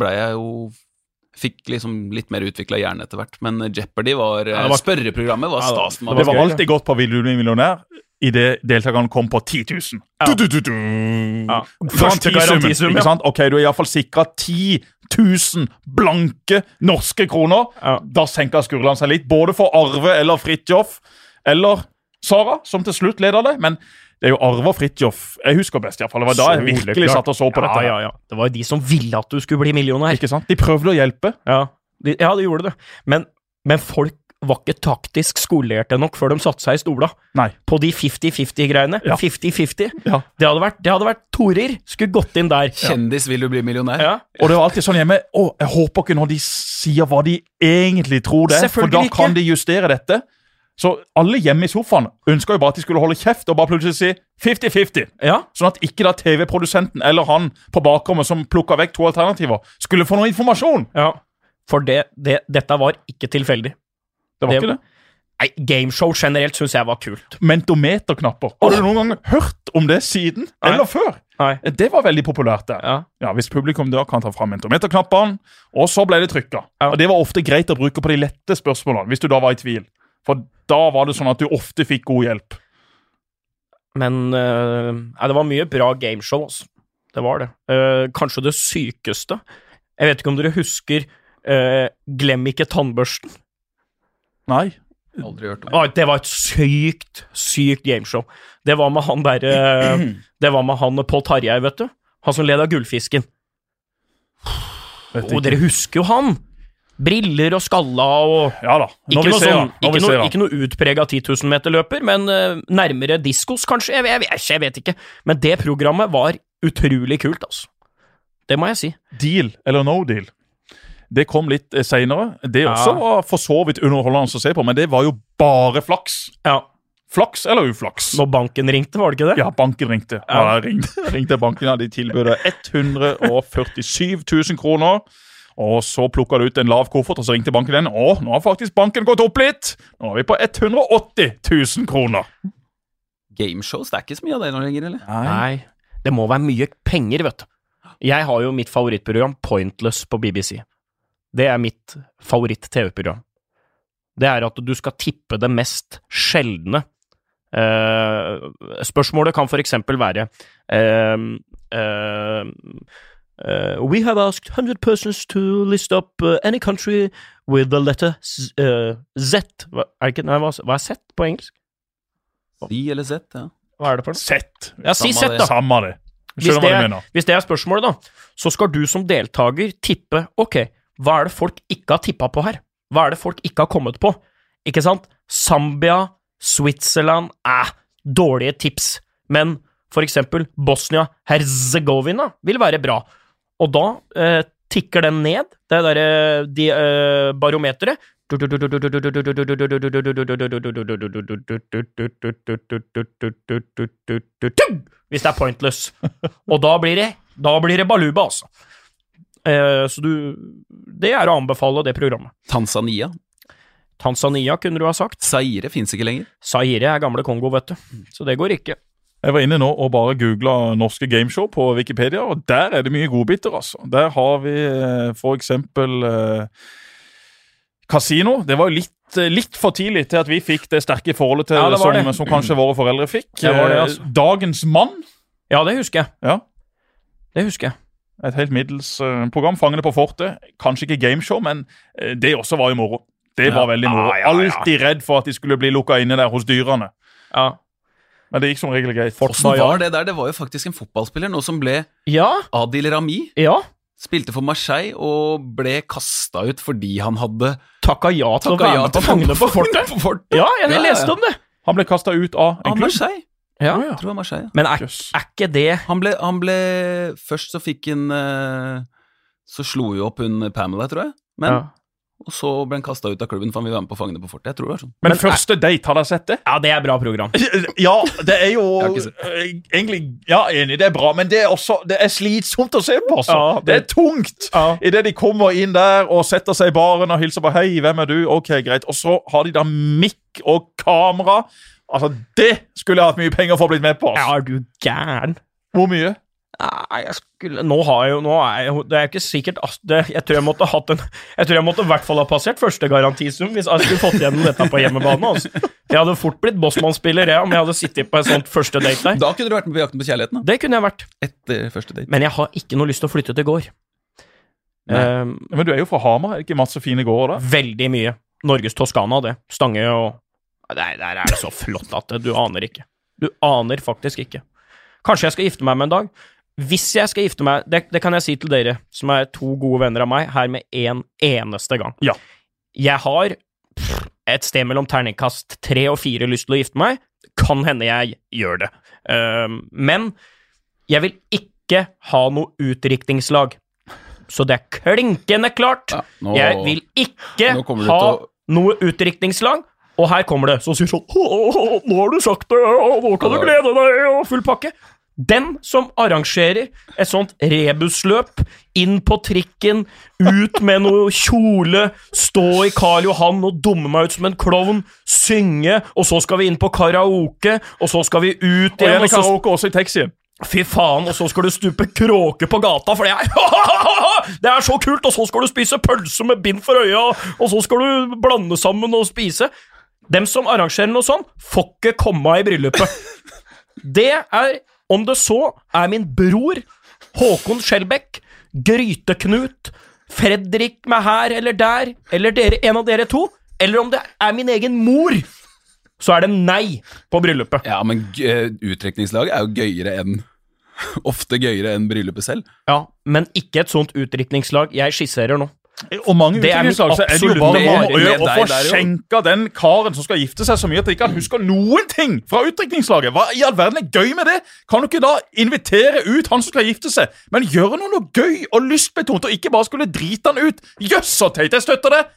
fikk liksom litt mer utviklet hjerne etter hvert, men Jeopardy spørreprogrammet var stas. Det var alltid godt på Vil du bli millionær? I det deltakerne kom på 10 000. Ja. Første garantisum, ikke sant? Ok, du er i hvert fall sikret 10 000 blanke norske kroner. Ja. Da senker Skurland seg litt, både for Arve eller Fridtjof, eller Sara, som til slutt leder det, men det er jo Arve og Fridtjof. Jeg husker best i hvert fall. Det var da jeg virkelig satt og så på dette. Ja. Det var jo de som ville at du skulle bli millionær. Ikke sant? De prøvde å hjelpe. Ja, de gjorde det. Men folk var ikke taktisk skolerte nok før de satte seg i stola. Nei. På de 50-50-greiene. Ja. 50-50. Ja. Det hadde vært Torir. Skulle gått inn der. Kjendis vil du bli millionær. Ja. Og det var alltid sånn hjemme, jeg håper ikke når de sier hva de egentlig tror det, for da kan de justere dette. Så alle hjemme i sofaen ønsker jo bare at de skulle holde kjeft og bare plutselig si 50-50. Ja. Sånn at ikke da TV-produsenten eller han på bakrommet som plukket vekk 2 alternativer, skulle få noe informasjon. Ja. For dette var ikke tilfeldig. Det var ikke det. Nei, gameshow generelt synes jeg var kult. Mentometerknapper. Har du noen gang hørt om det siden? Nei. Eller før? Nei. Det var veldig populært der. Ja. Hvis publikum da kan ta fram mentometerknappene, og så ble det trykket. Ja. Og det var ofte greit å bruke på de lette spørsmålene, hvis du da var i tvil. For da var det sånn at du ofte fikk god hjelp. Men det var mye bra gameshow, altså. Det var det. Kanskje det sykeste. Jeg vet ikke om dere husker Glem ikke tannbørsten. Nei. Aldri hørt om. Det var et sykt gameshow. Det var med han det var med han Pål Tarjei, vet du. Han som led av Gullfisken. Og dere husker jo han. Briller og skalla og... Ja da, ikke noe utpreget 10 000 meter løper, men nærmere diskos, kanskje. Jeg vet ikke. Men det programmet var utrolig kult, altså. Det må jeg si. Deal eller no deal. Det kom litt senere. Det også var for så vidt underholdende å se på, men det var jo bare flaks. Ja. Flaks eller uflaks? Når banken ringte, var det ikke det? Ja, banken ringte. Ja, ringte banken, de tilbød 147 000 kroner. Og så plukket det ut en lav koffert, og så ringte banken den. Nå har faktisk banken gått opp litt. Nå er vi på 180 000 kroner. Gameshows, det er ikke så mye av det nå lenger, eller? Nei, det må være mye penger, vet du. Jeg har jo mitt favorittprogram, Pointless på BBC. Det er mitt favoritt-TV-program. Det er at du skal tippe det mest sjeldne. Spørsmålet kan for eksempel være We have asked 100 persons to list up any country with the letter Z. Hva Z på engelsk? I eller Z, ja. Hva det for noe? Sett. Ja, si Z da. Samme det. Skjønner hva du mener. Hvis det spørsmålet da, så skal du som deltaker tippe, ok, hva det folk ikke har tippet på her? Hva det folk ikke har kommet på? Ikke sant? Zambia, Switzerland, dårlige tips. Men for eksempel Bosnia-Herzegovina vil være bra. Og da tikker den ned, det der barometeret. Hvis det er pointless. Og da blir det baluba, altså. Så det å anbefale det programmet. Tanzania Kunne du ha sagt. Zaire finnes ikke lenger. Zaire gamle Kongo, vet du. Så det går ikke. Jeg var inne nå og bare googlet norske gameshow på Wikipedia, og der det mye godbiter, altså. Der har vi for eksempel Casino. Det var jo litt for tidlig til at vi fikk det sterke forholdet til det som kanskje våre foreldre fikk. Det var det, altså. Dagens Mann. Ja, det husker jeg. Ja. Det husker jeg. Et helt middels program, Fangene på fortet. Kanskje ikke gameshow, men det også var jo moro. Det var veldig moro. Alltid redd for at de skulle bli lukket inne der hos dyrene. Ja. Men det gikk som regel greit. Hvordan var det der? Det var jo faktisk en fotballspiller nå som ble Adil Rami. Ja. Spilte for Marseille og ble kastet ut fordi han hadde takket ja til å være med på Fangene på fortet. Ja, jeg leste om det. Han ble kastet ut av en klubb. Marseille. Ja. Jeg tror det var Marseille. Men ikke det Han ble først så fikk han så slo jo opp hun Pamela, tror jeg. Men og så ble han kastet ut av klubben for han ville være med på Fangene på fortet. Jeg tror det var sånn. Men første date, har dere sett det? Ja, det bra program. Ja, det jo egentlig, enig, det bra, men det slitsomt å se på, altså. Ja, det tungt. I det de kommer inn der og setter seg i baren og hilser på, hei, hvem du? Ok, greit. Og så har de da mikk og kamera. Altså, det skulle jeg hatt mye penger for å bli med på. Ja, du gæren. Hvor mye? Nei, det ikke sikkert jeg tror jeg måtte i hvert fall ha passert første garantisum hvis jeg skulle fått gjennom dette på hjemmebane, altså. Jeg hadde fort blitt bossmannsspiller om jeg hadde sittet på en sånt første date der. Da kunne du vært med på Jakten på kjærligheten da. Det kunne jeg vært. Etter første date. Men jeg har ikke noe lyst til å flytte til gård. Men du jo fra Hamar, ikke masse fine gårder da? Veldig mye. Norges Toskana, det. Stange og der det så flott at du aner ikke. Du aner faktisk ikke. Kanskje jeg skal gifte meg med en dag. Hvis jeg skal gifte meg, det kan jeg si til dere, som to gode venner av meg, her med en eneste gang. Ja. Jeg har et sted mellom terningkast 3 og 4 lyst til å gifte meg. Kan hende jeg gjør det. Men jeg vil ikke ha noe utdrikningslag. Så det klinkende klart. Ja, jeg vil ikke ha noe utdrikningslag. Og her kommer det, så sier sånn, nå har du sagt det, nå kan du glede deg, og full pakke. Den som arrangerer et sånt rebusløp, inn på trikken, ut med noe kjole, stå i Karl Johan og dumme meg ut som en klovn, synge, og så skal vi inn på karaoke, og så skal vi ut igjen. Og gjerne karaoke også i taxien. Fy faen, og så skal du stupe kråke på gata, for det så kult, og så skal du spise pølse med bind for øya, og så skal du blande sammen og spise. Dem som arrangerer noe sånn, får ikke komme i bryllupet. Det om det så min bror, Håkon Skjelbæk, Gryteknut, Fredrik med her eller der, eller en av dere to, eller om det min egen mor, så det nei på bryllupet. Ja, men utdrikningslag jo ofte gøyere enn bryllupet selv. Ja, men ikke et sånt utdrikningslag jeg skisserer nå. Og mange utdrikningslag så det jo bare å få skjenka den karen som skal gifte seg så mye at de ikke kan huske noen ting fra utdrikningslaget. Hva i all verden gøy med det? Kan du ikke da invitere ut han som skal gifte seg, men gjøre noe gøy og lystbetont, og ikke bare skulle drite han ut? Jøss, så teit, jeg støtter det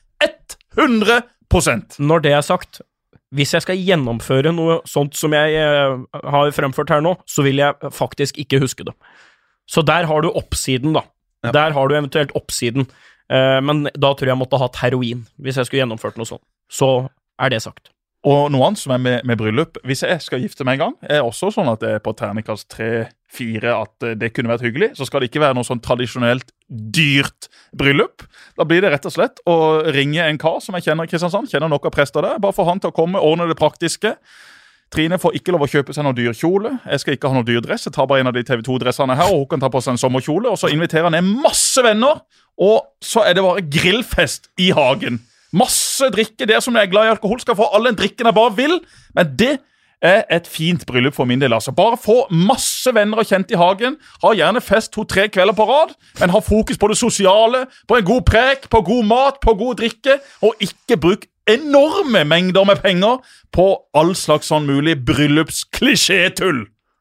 100%. Når det sagt, hvis jeg skal gjennomføre noe sånt som jeg har fremført her nå, så vil jeg faktisk ikke huske det. Så der har du oppsiden da. Ja. Der har du eventuelt oppsiden. Men da tror jeg måtte ha hatt heroin hvis jeg skulle gjennomført noe sånt. Så det sagt. Og noe annet som med bryllup, hvis jeg skal gifte meg en gang, også sånn at det på terningkast 3-4 at det kunne vært hyggelig, så skal det ikke være noe sånn tradisjonelt dyrt bryllup. Da blir det rett og slett å ringe en kar som jeg kjenner i Kristiansand, kjenner nok av prester der, bare få han til å komme, ordne det praktiske, Trine får ikke lov å kjøpe seg noen dyr kjole. Jeg skal ikke ha noen dyr dress. Jeg tar bare en av de TV2-dressene her, og hun kan ta på seg en sommerkjole. Og så inviterer han masse venner, og så er det bare grillfest i hagen. Masse drikke. Dere som er glad i alkohol skal få all den drikken jeg bare vil, men det er et fint bryllup for min del. Altså. Bare få masse venner og kjent i hagen. Ha gjerne fest 2-3 kvelder på rad, men ha fokus på det sosiale, på en god prek, på god mat, på god drikke, og ikke bruk enorme mengder med penger på all slags sånn mulig bryllupsklisjétull.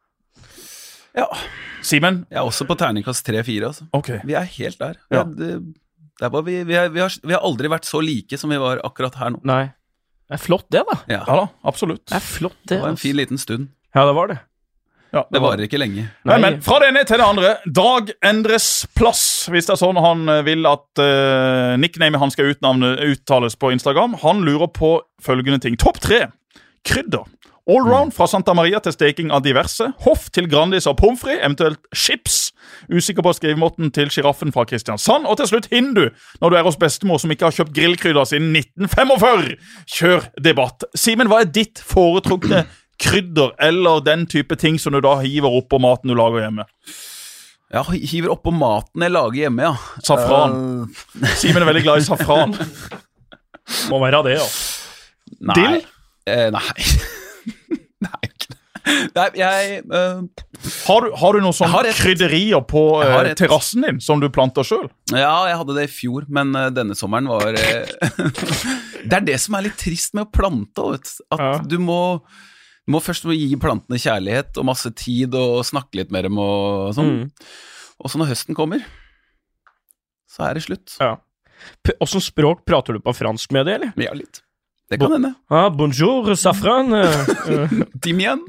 Ja. Simen? Jeg er også på terningkast 3-4, altså. Ok. Vi er helt der. Ja. Der var vi har aldri vært så like som vi var akkurat her nå. Nei. Det er flott det, da. Ja. Ja da, absolutt. Det er flott det. Det var en fin liten stund. Ja, det var det. Ja, Det varer ikke lenge. Men fra det ene til det andre. Dag endres plass, hvis det er sånn han vil at nickname han skal uttales på Instagram. Han lurer på følgende ting. Topp 3. Krydder. Allround fra Santa Maria til steking av diverse. Hoff til Grandis og pommes frites, eventuelt chips. Usikker på skrivemåten til giraffen fra Kristiansand. Og til slutt hindu, når du er hos bestemor som ikke har kjøpt grillkrydder siden 1945. Kjør debatt. Simen, hva er ditt foretrukne krydder, eller den type ting som du da hiver opp på maten du lager hjemme? Ja, hiver opp på maten jeg lager hjemme, ja. Safran. Simen er veldig glad i safran. Må være det, ja. Nei. Dill? Nei. Nei, ikke det. Nei, Har du noen sånne krydderier på terrassen din som du planter selv? Ja, jeg hadde det i fjor, men denne sommeren var Det er det som er litt trist med å plante, at du må først gi plantene kjærlighet og masse tid og snakke litt med dem og sånn. Og så når høsten kommer, så er det slutt. Ja. Hvordan språk prater du på fransk med det, eller? Ja, litt. Det kan hende. Bonjour, safran. Timian.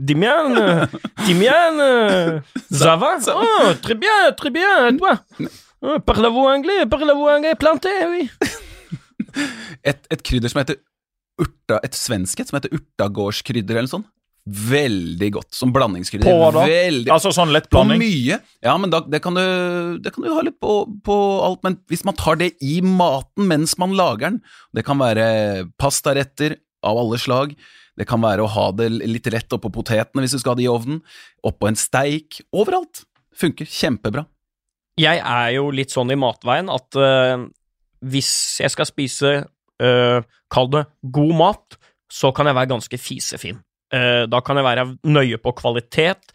Ça va? Très bien, et toi? Parlez-vous anglais? Planté, oui. Et krydder som heter urta, et svensk som heter urtagårdskrydder eller noe sånt. Veldig godt, som blandingskrydder. På hva da? Veldig, altså sånn lett blanding? På mye. Ja, men det kan du ha litt på alt, men hvis man tar det i maten mens man lager den, det kan være pastaretter av alle slag, det kan være å ha det litt rett oppå potetene hvis du skal ha det i ovnen, oppå en steik, overalt. Funker kjempebra. Jeg er jo litt sånn i matveien at hvis jeg skal spise, kall det god mat, så kan jeg være ganske fisefin. Da kan jeg være nøye på kvalitet,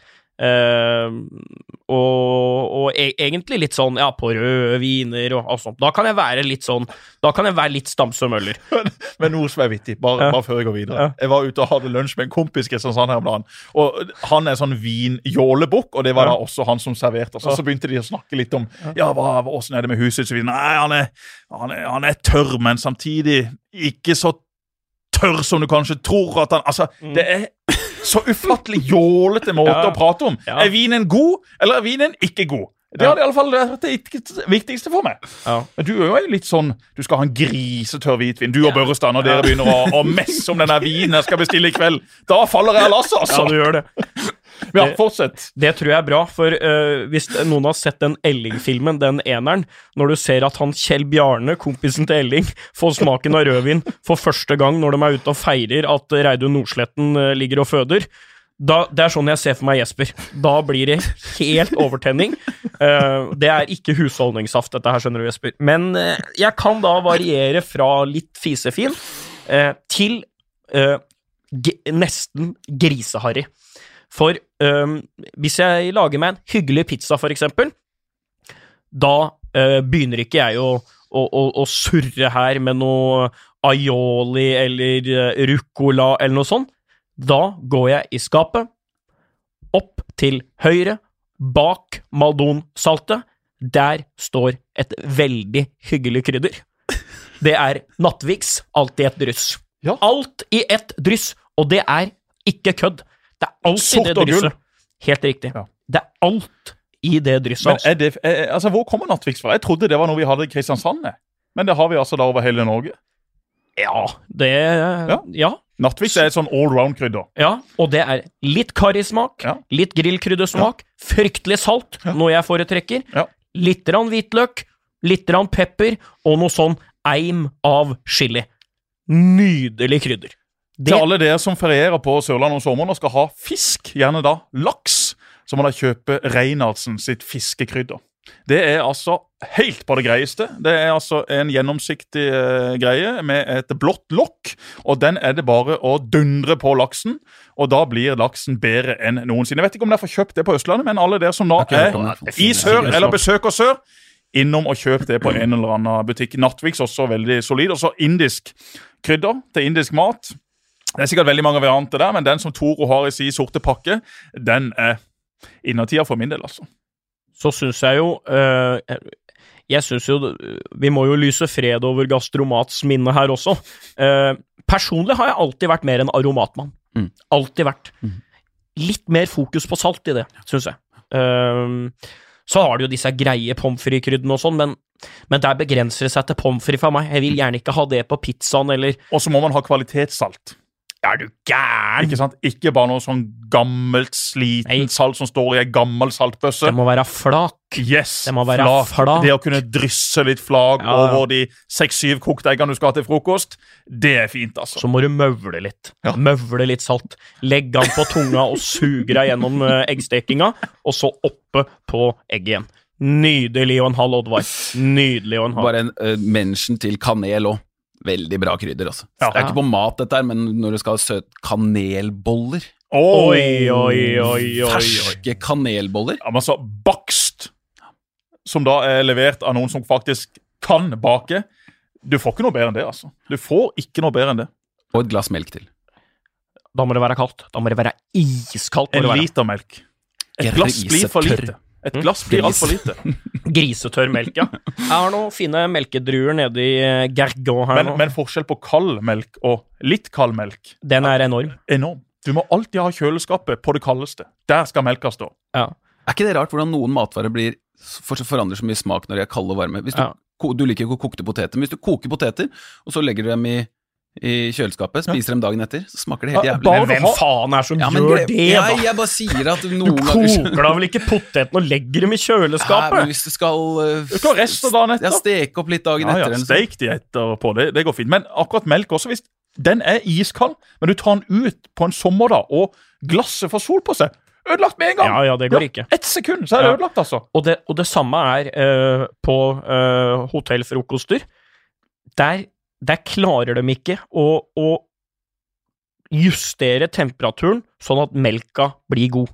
og egentlig litt sånn, ja, på røde viner og sånt. Da kan jeg være litt sånn, da kan jeg være litt stamsom øller. Men noe som er vittig, bare før jeg går videre. Jeg var ute og hadde lunsj med en kompis sånn her blant, og han er sånn vinjålebukk, og det var da også han som serverte oss. Og så begynte de å snakke litt om, ja, hvordan er det med huset? Så nei, han er tørr, men samtidig ikke så tørr som du kanskje tror at han... Altså, det er så ufattelig jålete måte å prate om. Er vinen god, eller er vinen ikke god? Det hadde i alle fall vært det viktigste for meg. Men du er jo litt sånn, du skal ha en grisetørr hvitvin, du og Børrestad, når dere begynner å messe om denne vinen jeg skal bestille i kveld. Da faller jeg av lasset, altså. Ja, du gjør det. Ja, fortsett. Det tror jeg er bra, for hvis noen har sett den Elling-filmen, den eneren, når du ser at han Kjell Bjarne, kompisen til Elling, får smaken av rødvin for første gang når de er ute og feirer at Reidun Nordsletten ligger og føder, det er sånn jeg ser for meg Jesper. Da blir det helt overtenning. Det er ikke husholdningssaft, dette her, skjønner du, Jesper. Men jeg kan da variere fra litt fisefin til nesten griseharry. For hvis jeg lager meg en hyggelig pizza, for eksempel, da begynner ikke jeg å surre her med noe aioli eller rucola eller noe sånt. Da går jeg i skapet, opp til høyre, bak Maldon-saltet. Der står et veldig hyggelig krydder. Det er Nattviks, alt i et dryss. Ja. Alt i et dryss, og det er ikke kødd. Det er alt i det drysset. Helt riktig. Ja. Det er alt i det drysset. Men altså, hvor kommer Nattviks fra? Jeg trodde det var noe vi hadde i Kristiansand, men det har vi altså da over hele Norge. Ja, ja. Nattviks er et sånn all-round-krydder. Ja, og det er litt karrismak, litt grillkryddersmak, fryktelig salt, noe jeg foretrekker, litt hvitløk, litt pepper, og noe sånn eim av chili. Nydelig krydder. Til alle dere som ferierer på Sørlandet om sommeren og skal ha fisk, gjerne da laks, så må dere kjøpe Reinhardsen sitt fiskekrydder. Det altså helt på det greieste. Det altså en gjennomsiktig greie med et blått lokk, og den det bare å dundre på laksen, og da blir laksen bedre enn noensinne. Jeg vet ikke om dere får kjøpt det på Østlandet, men alle dere som da i sør, eller besøker sør, innom og kjøp det på en eller annen butikk. Nattviks også veldig solid, og så indisk krydder til indisk mat. Det sikkert veldig mange varianter der, men den som Toro har i sin sorte pakke, den innertida for min del, altså. Så synes jeg jo, vi må jo lyse fred over Gastromats minne her også. Personlig har jeg alltid vært mer en aromatmann. Alltid vært. Litt mer fokus på salt i det, synes jeg. Så har du jo disse greie pommes frites-kryddene og sånn, men der begrenser det seg til pommes frites for meg. Jeg vil gjerne ikke ha det på pizzaen, eller... Og så må man ha kvalitetssalt. Du gæren? Ikke sant? Ikke bare noe sånn gammelt, sliten salt som står i en gammel saltbøsse. Det må være flak. Yes, det må være flak. Det å kunne drysse litt flak over de 6-7 kokte eggene du skal ha til frokost, det fint, altså. Så må du møvle litt. Møvle litt salt. Legg den på tunga og suge deg gjennom eggstekinga, og så oppe på egg igjen. Nydelig og en halv, Oddvar. Nydelig og en halv. Bare en mention til kanel også. Veldig bra krydder, altså. Det ikke på mat dette her, men når du skal ha søt kanelboller. Oi. Ferske kanelboller. Ja, men så bakst, som da levert av noen som faktisk kan bake. Du får ikke noe bedre enn det, altså. Du får ikke noe bedre enn det. Og et glass melk til. Da må det være kaldt. Da må det være iskaldt. En liter melk. Et glass blir for lite. Et glass blir alt for lite. Grisetørr melk, ja. Jeg har noen fine melkedruer nede i Gergon her nå. Men forskjell på kald melk og litt kald melk. Den enorm. Enorm. Du må alltid ha kjøleskapet på det kaldeste. Der skal melka stå. Ja. Ikke det rart hvordan noen matvarer forandrer så mye smak når de kalde og varme? Hvis du liker ikke å kokte poteter, men hvis du koker poteter, og så legger du dem i kjøleskapet, spiser dem dagen etter, så smaker det helt jævlig. Men hvem faen som gjør det, da? Jeg bare sier at noen ganger... Du koker da vel ikke poteten og legger dem i kjøleskapet? Nei, men hvis du skal... Du skal reste dagen etter. Steke opp litt dagen etter. Stek de etterpå, det går fint. Men akkurat melk også, hvis den iskald, men du tar den ut på en sommer da, og glasset får sol på seg, ødelagt med en gang. Ja, det går ikke. 1 sekund, så det ødelagt, altså. Og det samme på hotellfrokoster. Der klarer de ikke å justere temperaturen sånn at melka blir god.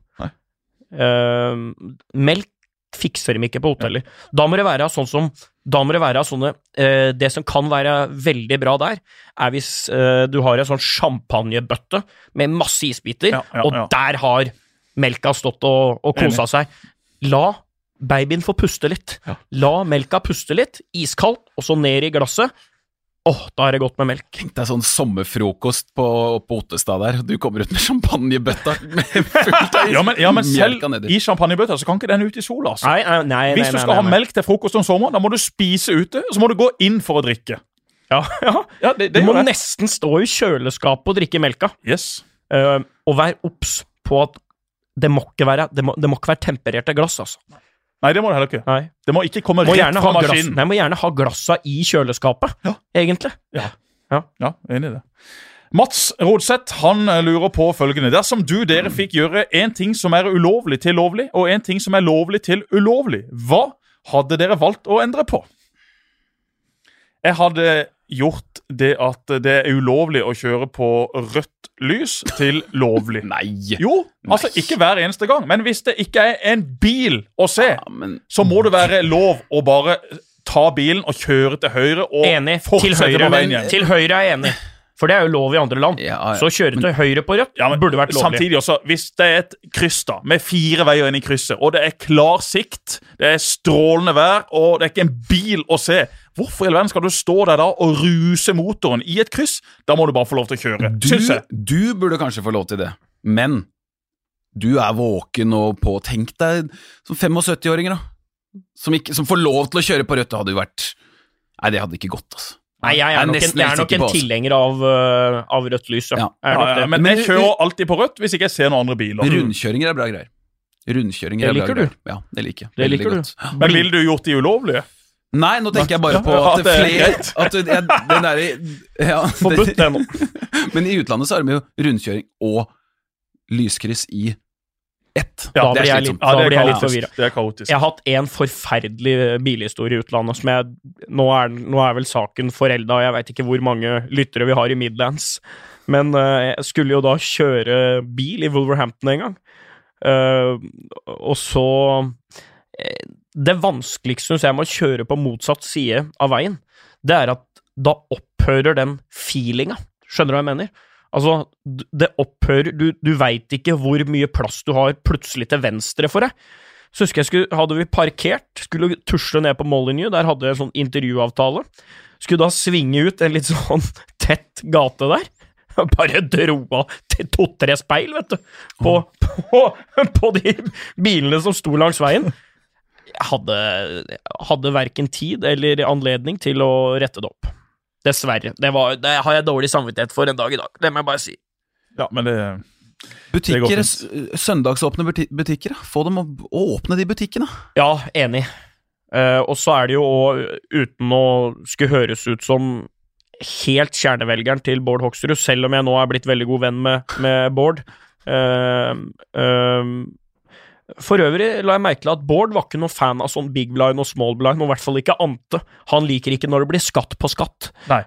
Melk fikser de ikke på hoteller. Da må det være sånne det som kan være veldig bra der, hvis du har en sånn champagnebøtte med masse isbiter, og der har melka stått og kosa seg. La babyen få puste litt. La melka puste litt, iskaldt, og så ned i glasset. Da det godt med melk. Tenk deg sånn sommerfrokost på Ottestad der, du kommer ut med champagnebøtta med fullt av is. Ja, men selv i champagnebøtta så kan ikke den ut i sola, altså. Nei. Hvis du skal ha melk til frokost om sommeren, da må du spise ute, og så må du gå inn for å drikke. Ja, du må nesten stå i kjøleskapet og drikke melka. Yes. Og vær obs på at det må ikke være tempererte glass, altså. Nei, det må det heller ikke. Nei. Det må ikke komme rett fra maskinen. Jeg må gjerne ha glassa i kjøleskapet, egentlig. Ja, enig i det. Mats Rodseth, han lurer på følgende. Dersom dere fikk gjøre en ting som ulovlig til lovlig, og en ting som lovlig til ulovlig, hva hadde dere valgt å endre på? Jeg hadde gjort det at det ulovlig å kjøre på rødt lys til lovlig. Nei. Jo, altså ikke hver eneste gang, men hvis det ikke en bil å se, så må det være lov å bare ta bilen og kjøre til høyre og fortsette på veien igjen. Til høyre er jeg enig. For det jo lov i andre land. Så kjøre til høyre på rødt burde vært lovlig. Samtidig også, hvis det et kryss da, med 4 veier inn i krysset, og det klar sikt, det strålende vær, og det ikke en bil å se, hvorfor i hele verden skal du stå der da og ruse motoren i et kryss? Da må du bare få lov til å kjøre, synes jeg. Du burde kanskje få lov til det, men du våken og på. Tenk deg som 75-åringer da, som får lov til å kjøre på rødt. Det hadde jo vært... Nei, det hadde ikke gått, altså. Nei, jeg er nok en tilhenger av rødt lys. Men jeg kjører alltid på rødt hvis ikke jeg ser noen andre biler. Rundkjøringer bra greier. Det liker du. Ja, det liker jeg. Det liker du. Men ville du gjort de ulovlige? Nei, nå tenker jeg bare på at det er flere at den der, Forbudt det nå. Men i utlandet så er det jo rundkjøring og lyskryss i ett. Da blir jeg litt kaotisk. forvirret. Det er kaotisk. Jeg har hatt en forferdelig bilhistorie i utlandet som nå er vel saken foreldet, og jeg vet ikke hvor mange lyttere vi har i Midlands, men jeg skulle jo da kjøre bil i Wolverhampton en gang, og så det vanskeligste synes jeg med å kjøre på motsatt side av veien, det er at da opphører den feelinga. Skjønner du hva jeg mener? Altså, det opphører, du vet ikke hvor mye plass du har plutselig til venstre for deg. Så husker jeg, hadde vi parkert, skulle tusle ned på Molyneux, der hadde jeg en sånn intervjuavtale, skulle da svinge ut en litt sånn tett gate der, bare dro av til 2-3 speil, vet du, på de bilene som sto langs veien. Jeg hadde hverken tid eller anledning til å rette det opp. Dessverre. Det har jeg dårlig samvittighet for en dag i dag. Det må jeg bare si. Ja, men det... Butikker, søndagsåpne butikker, få dem å åpne de butikkene. Ja, enig. Og så er det jo også, uten å skulle høres ut som helt kjernevelgeren til Bård Hoksrud, selv om jeg nå er blitt veldig god venn med Bård, for øvrig la jeg merke til at Bård var ikke noen fan av sånn big blind og small blind, og i hvert fall ikke Ante. Han liker ikke når det blir skatt på skatt. Nei.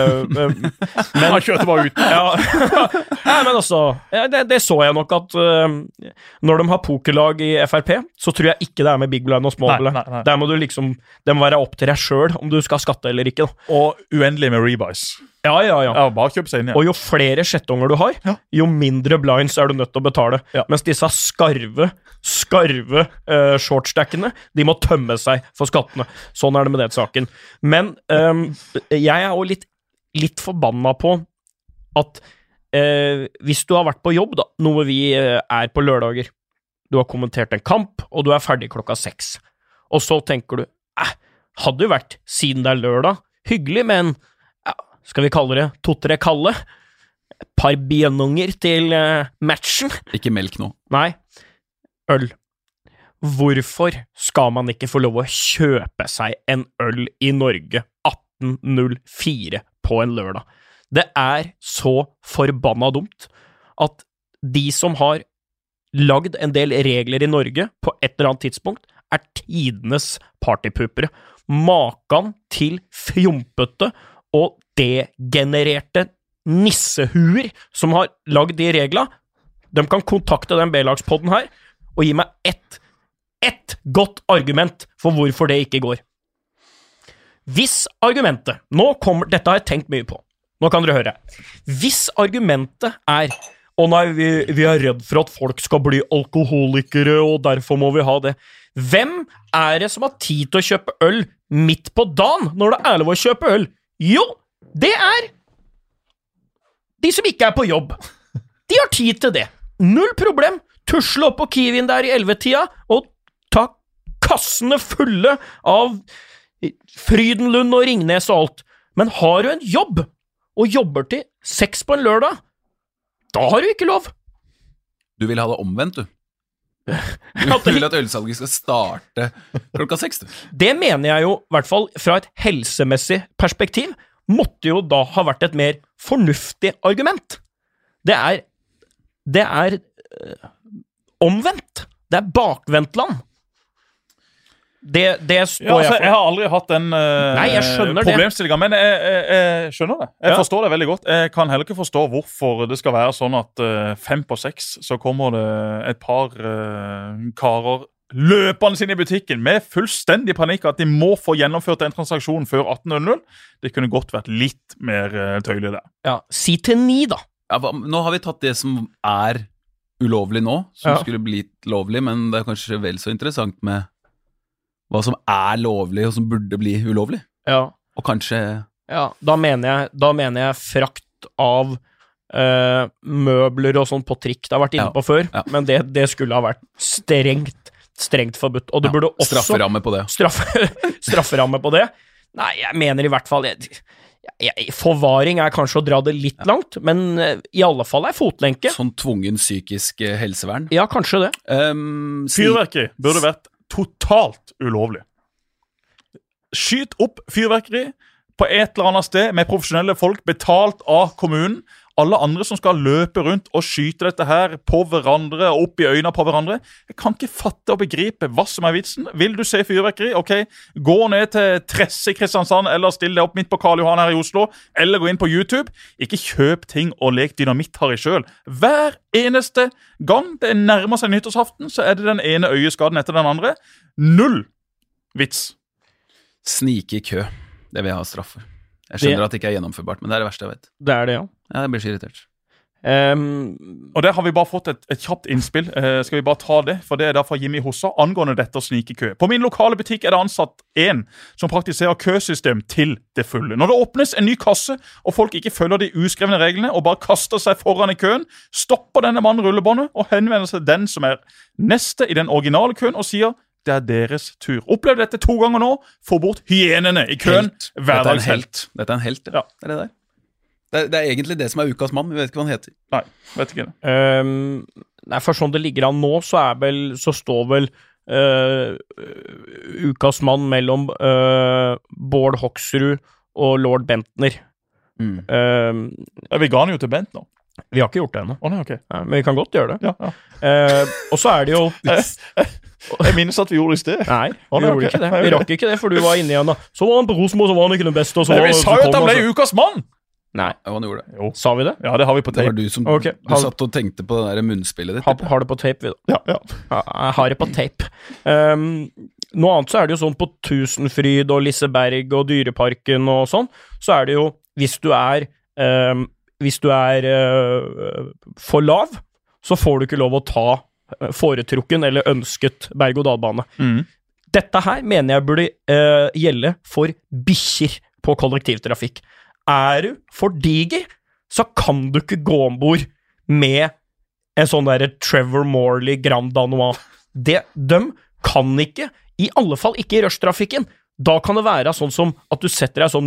Men han kjørte bare ut. Nei, men altså, det så jeg nok at når de har pokerlag i FRP, så tror jeg ikke det er med big blind og small blind. Nei. Der må du liksom, det må være opp til deg selv om du skal skatte eller ikke. Da. Og uendelig med rebuys. Ja. Bare kjøp seg inn, ja. Og jo flere skjettonger du har, jo mindre blinds er du nødt til å betale. Ja. Mens disse skarve shortstackene, de må tømme seg for skattene. Sånn er det med den saken. Men jeg er også litt forbanna på at hvis du har vært på jobb, da, noe vi er på lørdager, du har kommentert en kamp, og du er ferdig 6, og så tenker du, hadde jo vært siden det er lørdag, hyggelig, men skal vi kalle det 2-3 kalde? Et par bienunger til matchen? Ikke melk nå. Nei, øl. Hvorfor skal man ikke få lov å kjøpe seg en øl i Norge 18.04 på en lørdag? Det er så forbanna dumt at de som har lagd en del regler i Norge på et eller annet tidspunkt, er tidenes partypupere. Makan til fjompete og degenererte nissehuer som har lagd de reglene, de kan kontakte den B-lagspodden her og gi meg ett godt argument for hvorfor det ikke går. Hvis argumentet, dette har jeg tenkt mye på, nå kan dere høre, hvis argumentet er, nei, vi er redd for at folk skal bli alkoholikere, og derfor må vi ha det. Hvem er det som har tid til å kjøpe øl midt på dagen, når det er lov å kjøpe øl? Jo, det er de som ikke er på jobb. De har tid til det. Null problem. Tusle opp på Kiwien der i 11-tida og ta kassene fulle av Frydenlund og Ringnes og alt. Men har du en jobb og jobber til 6 på en lørdag, da har du ikke lov. Du vil ha det omvendt, du. Du vil at ølsalget skal starte 6, du. Det mener jeg jo, i hvert fall fra et helsemessig perspektiv, måtte jo da ha vært et mer fornuftig argument. Det er omvendt. Det er bakvendtland. Det står jeg for. Jeg har aldri hatt den problemstillingen, men jeg skjønner det. Jeg forstår det veldig godt. Jeg kan heller ikke forstå hvorfor det skal være sånn at 5 på 6 så kommer det et par karer løpende inn i butikken med fullstendig panikk at de må få gjennomført en transaksjon før 18.00. Det kunne godt vært litt mer tøylig der. Ja, si til 9 da. Ja, nå har vi tatt det som er ulovlig nå, som skulle blitt lovlig, men det er kanskje vel så interessant med hva som er lovlig og som burde bli ulovlig. Ja. Og kanskje... Ja, da mener jeg frakt av møbler og sånn på trikk. Det har vært inne på før, men det skulle ha vært strengt forbudt. Og det burde også... Strafferamme på det. Strafferamme på det. Nei, jeg mener i hvert fall... Forvaring er kanskje å dra det litt langt, men i alle fall er fotlenke. Sånn tvungen psykisk helsevern. Ja, kanskje det. Fyrverkeri burde vært totalt ulovlig. Skyt opp fyrverkeri på et eller annet sted med profesjonelle folk betalt av kommunen. Alle andre som skal løpe rundt og skyte dette her på hverandre og opp i øynene på hverandre. Jeg kan ikke fatte og begripe hva som er vitsen. Vil du se fyrverkeri? Ok, gå ned til Tresse i Kristiansand, eller still deg opp midt på Karl Johan her i Oslo, eller gå inn på YouTube. Ikke kjøp ting og lek dynamitt her i selv. Hver eneste gang det nærmer seg nyttårsaften, så er det den ene øyeskaden etter den andre. Null vits. Snike i kø. Det vil jeg ha straff for. Jeg skjønner at det ikke er gjennomførbart, men det er det verste jeg vet. Det er det, ja. Jeg blir så irritert. Og der har vi bare fått et kjapt innspill. Skal vi bare ta det? For det er da fra Jimmy Hossa angående dette å snike i kø. På min lokale butikk er det ansatt en som praktiserer køsystem til det fulle. Når det åpnes en ny kasse, og folk ikke følger de uskrevne reglene og bare kaster seg foran i køen, stopper denne mannen rullebåndet og henvender seg den som er neste i den originale køen og sier det er deres tur. Opplev dette 2 ganger nå. Få bort hyenene i køen. Hverdagshelt. Dette er en helt, ja. Det er det der. Det er egentlig det som er ukas mann. Vi vet ikke hva han heter. Nei, vet ikke det. Nei, for sånn det ligger an nå, så står vel ukas mann mellom Bård Hoksrud og lord Bentner. Vi ga han jo til Bent nå. Vi har ikke gjort det ennå. Nei, okay. Men vi kan godt gjøre det. Ja. Og så er det jo Jeg minnes at vi gjorde det i sted. Nei, vi gjorde ikke det. Vi rakk ikke det, for du var inne igjen da. Så var han på Rosenborg, så var han ikke den beste. Vi sa jo at han ble ukas mann! Nei, han gjorde det. Jo. Sa vi det? Ja, det har vi på tape. Det var du som du satt og tenkte på det der munnspillet ditt. Har det på tape, vi da. Ja. Jeg har det på tape. Noe annet så er det jo sånn på Tusenfryd og Liseberg og Dyreparken og sånn, så er det jo, hvis du er for lav, så får du ikke lov å ta foretrukken eller ønsket berg-og-dal-bane. Dette her mener jeg burde gjelde for bikkjer på kollektivtrafikk. Er du for diger, så kan du ikke gå ombord med en sånn der Trevor Morley Grand Danois. De kan ikke, i alle fall ikke i rushtrafikken. Da kan det være sånn som at du setter deg sånn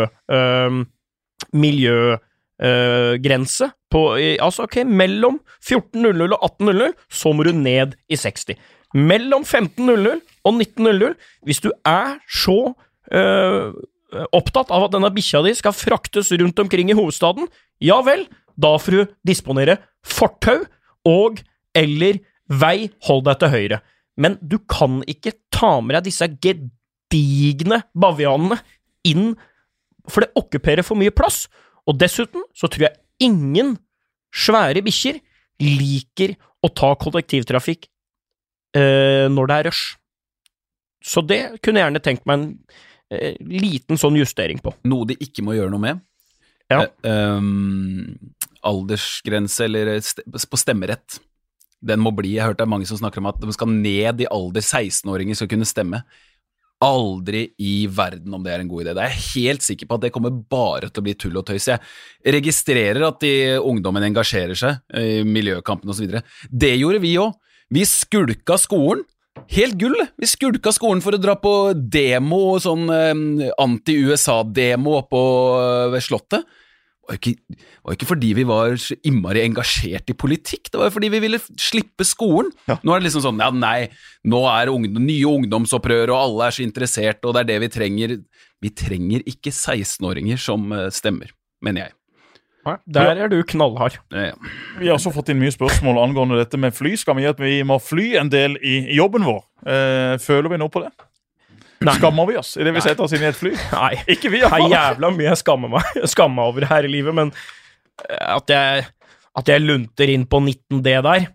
miljøgrense på, altså ok, mellom 14.00 og 18.00, så må du ned i 60. Mellom 15.00 og 19.00, hvis du er så opptatt av at denne bikkja di skal fraktes rundt omkring i hovedstaden, ja vel, da får du disponere fortau og eller vei, hold deg til høyre. Men du kan ikke ta med deg disse gedigne bavianene inn, for det okkuperer for mye plass. Og dessuten så tror jeg ingen svære bikkjer liker å ta kollektivtrafikk når det er rush. Så det kunne jeg gjerne tenkt meg en liten sånn justering på. Noe de ikke må gjøre noe med. Ja. Aldersgrense eller på stemmerett. Den må bli. Jeg har hørt det er mange som snakker om at de skal ned i alder 16-åringer skal kunne stemme. Aldri i verden om det er en god idé. Det er jeg helt sikker på at det kommer bare til å bli tull og tøys. Jeg registrerer at ungdommen engasjerer seg i miljøkampen og så videre. Det gjorde vi også. Vi skulka skolen. Helt gull. Vi skulka skolen for å dra på demo, sånn anti-USA-demo oppå ved Slottet. Det var ikke fordi vi var så innmari engasjert i politikk, det var fordi vi ville slippe skolen. Ja. Nå er det liksom sånn, ja nei, nå er nye ungdomsopprør, og alle er så interessert, og det er det vi trenger. Vi trenger ikke 16-åringer som stemmer, mener jeg. Der er du knallhard. Ja. Vi har også fått inn mye spørsmål angående dette med fly. Skal vi må fly en del i jobben vår? Føler vi noe på det? Nei. Skammer vi oss i det vi setter oss inn i et fly? Nei, ikke vi. Det er jævla mye jeg skammer meg over her i livet, men at jeg lunter inn på 19D der,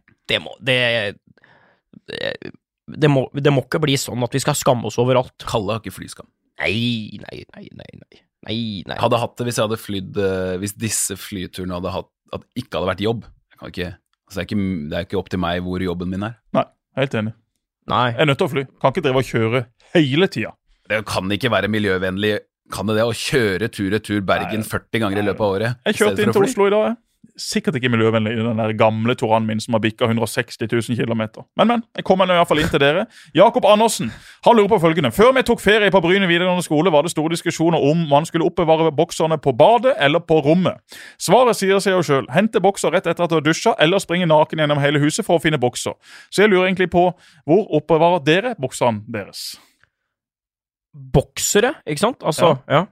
det må ikke bli sånn at vi skal skamme oss over alt. Kalle har ikke flyskam. Nei. Hadde hatt det hvis jeg hadde flydd, hvis disse flyturene ikke hadde vært jobb. Det er ikke opp til meg hvor jobben min er. Nei, helt enig. Nei. Jeg er nødt til å fly. Kan ikke drive og kjøre hele tiden. Det kan ikke være miljøvennlig. Kan det å kjøre tur Bergen 40 ganger i løpet av året? Jeg kjørte inn til Oslo i dag, Sikkert ikke miljøvennlig i den der gamle Toranen min som har bikket 160 000 kilometer. Men, jeg kommer nå i hvert fall inn til dere. Jakob Andersen, han lurer på følgende. Før vi tok ferie på Bryne videregående skole, var det store diskusjoner om man skulle oppbevare bokserne på badet eller på rommet. Svaret sier seg jo selv. Hente bokser rett etter at du har dusja, eller springe naken gjennom hele huset for å finne bokser. Så jeg lurer egentlig på, hvor oppbevarer dere bokserne deres? boksere, ikke sant? Altså, ja.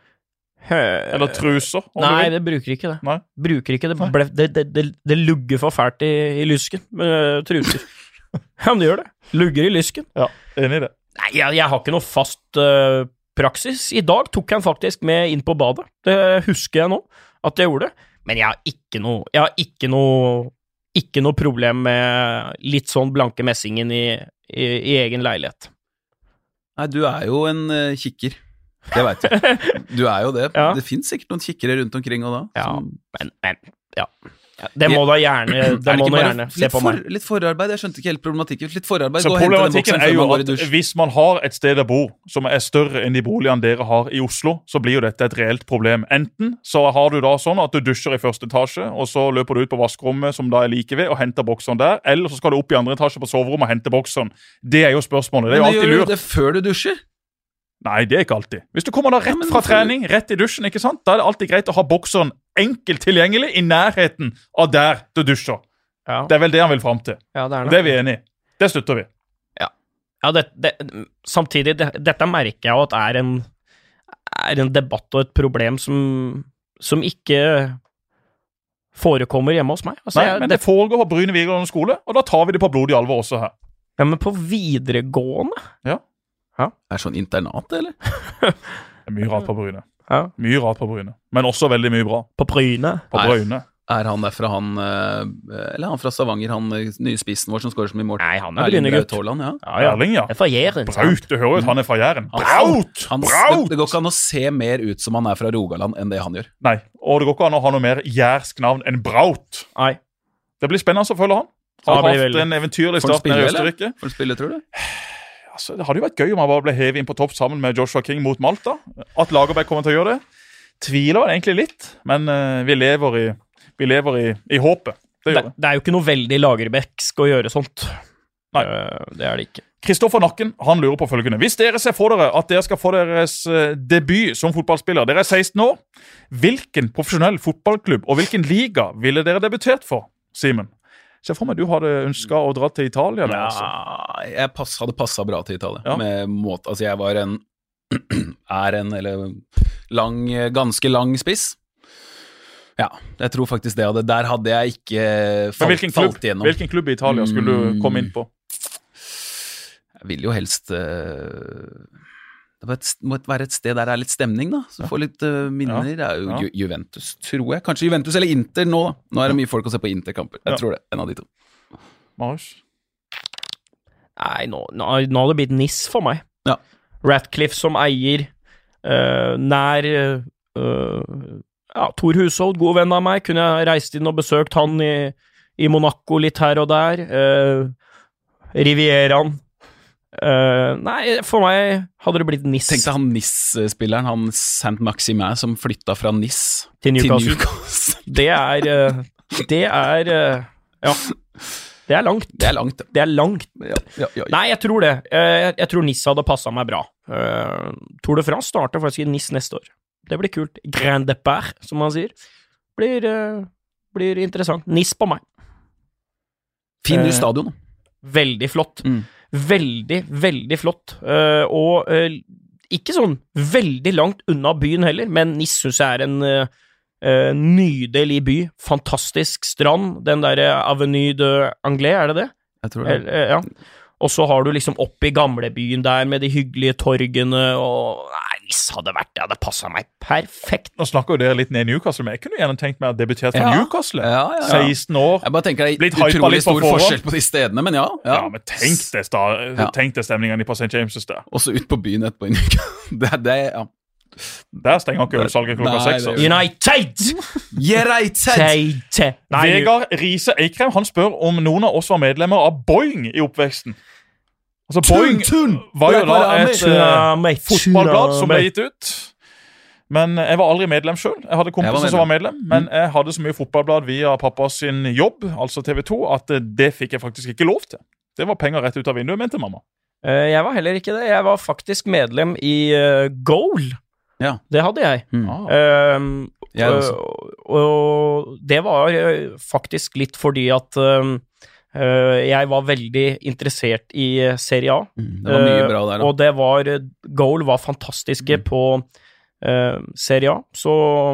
Eller truser. Nei, det bruker ikke det. Nei. Bruker ikke det. Det lugger for fælt i lysken med truser. Ja, men det gjør det. Lugger i lysken. Ja, enig i det. Nei, jeg har ikke noe fast praksis. I dag tok jeg den faktisk med inn på badet. Det husker jeg nå, at jeg gjorde det. Men jeg har ikke noe problem med litt sånn blanke messingen i egen leilighet. Nei, du er jo en kikker. Det vet jeg. Du er jo det. Ja. Det finnes sikkert noen kikkere rundt omkring og da. Ja, men ja. Det må da gjerne se på meg. Litt forarbeid, jeg skjønte ikke helt problematikken. Litt forarbeid, Så gå og hente den problematikken boksen er før jo man går i at dusj. hvis man har et sted å bo som er større enn de boligene dere har i Oslo, så blir jo dette et reelt problem. Enten så har du da sånn at du dusjer i første etasje, og så løper du ut på vaskerommet som da er like ved, og henter bokseren der, eller så skal du opp i andre etasje på soverommet og hente bokseren. Det er jo spørsmålet. Det er jo alltid gjør lurt. du det før du dusjer? Nei, det er ikke alltid. Hvis du kommer da rett fra trening, rett i dusjen, ikke sant? Da er det alltid greit å ha bokseren enkelt tilgjengelig i nærheten av der du dusjer. Ja. Det er vel det han vil frem til. Ja, det Det er vi enige i. Det støtter vi. Ja, samtidig, dette merker jeg jo at er en debatt og et problem som ikke forekommer hjemme hos meg. Altså, Nei, men det foregår på Bryne videregående skole, og da tar vi det på blodig alvor også her. Ja, men på videregående? Ja. Er det sånn internat, eller? Det er mye rart på Bryne. Ja. Mye rart på Bryne. Men også veldig mye bra. På Bryne? På Bryne. Er han derfra, eller han fra Stavanger, han nye spissen vår som skårer så mye mål? Nei, han er Bryne-gutt. Ja. Erling, ja. Det er fra Jæren. Braut, du hører ut, han er fra Jæren. Braut! Det går ikke an å se mer ut som han er fra Rogaland enn det han gjør. Nei, og det går ikke an å ha noe mer jærsk navn enn Braut. Nei. Det blir spennende å følge han. Han har hatt en eventyrlig start nede i Østerrike. For å spille, tror du? Altså, det hadde jo vært gøy om han bare ble hevet inn på topp sammen med Joshua King mot Malta. At Lagerbäck kommer til å gjøre det. Tviler det egentlig litt, men vi lever i håpet. Det er jo ikke noe veldig Lagerbäcksk å gjøre sånt. Nei. Det er det ikke. Kristoffer Nakken, han lurer på følgende. Hvis dere ser for dere at dere skal få deres debut som fotballspiller, dere er 16 år, hvilken profesjonell fotballklubb og hvilken liga ville dere debutert for, Simen? Se for meg du hadde ønsket å dra til Italia. Jeg hadde passet bra til Italia. Ja. Altså jeg var ganske lang spiss. Ja, jeg tror faktisk det hadde. Der hadde jeg ikke falt igjennom. Hvilken klubb i Italia skulle du komme inn på? Jeg vil jo helst det må være et sted der det er litt stemning, da. Så får litt minner. Det er jo Juventus, tror jeg. Kanskje Juventus eller Inter nå. Nå er det mye folk å se på Inter-kamper. Jeg tror det. En av de to. Marius? Nei, nå har det blitt Nice for meg. Ja. Ratcliffe som eier, nær Tor Hushovd, god venn av meg. Kunne jeg reist inn og besøkt han i Monaco litt her og der. Rivieraen. Nei, for meg hadde det blitt Nice. Tenk deg han Nice-spilleren, han Saint-Maximin som flytta fra Nice til Newcastle. Det er ja. Det er langt. Det er langt. Ja. Nei, jeg tror det. Jeg tror Nice hadde passet meg bra. Tour de France starter faktisk i Nice neste år. Det blir kult. Grand Depart, som man sier. Blir interessant. Nice på meg. Fin ny stadion. Veldig flott. Veldig, veldig flott. Og ikke sånn veldig langt unna byen heller, men Nice synes jeg er en nydelig by. Fantastisk strand. Den der Avenue de Anglais, er det det? Jeg tror det. Ja. Og så har du liksom opp i gamlebyen der med de hyggelige torgene, og nei, Nice hadde passet meg perfekt. Nå snakker jo dere litt ned i Newcastle, men jeg kunne gjerne tenkt meg å debutere for Newcastle. Ja. 16 år. Jeg bare tenker det er utrolig stor forskjell på de stedene, men ja. Ja, men tenk det stemningen på St. James' der. Og så ut på byen etterpå i Newcastle. Det ja. Der stenger ikke ølsalget klokka 6. United! Vegard Riise Eikrem, han spør om noen av oss var medlemmer av Boing i oppveksten. Altså Boing var jo da et fotballblad som ble gitt ut. Men jeg var aldri medlem selv. Jeg hadde kompiser som var medlem, men jeg hadde så mye fotballblad via pappas sin jobb, altså TV 2, at det fikk jeg faktisk ikke lov til. Det var penger rett ut av vinduet, mente mamma. Jeg var heller ikke det. Jeg var faktisk medlem i Goal. Ja. Det hadde jeg. Jeg også. Og det var faktisk litt fordi at Jeg var veldig interessert i Serie A. Det var mye bra der da. Og goal var fantastiske på Serie A, så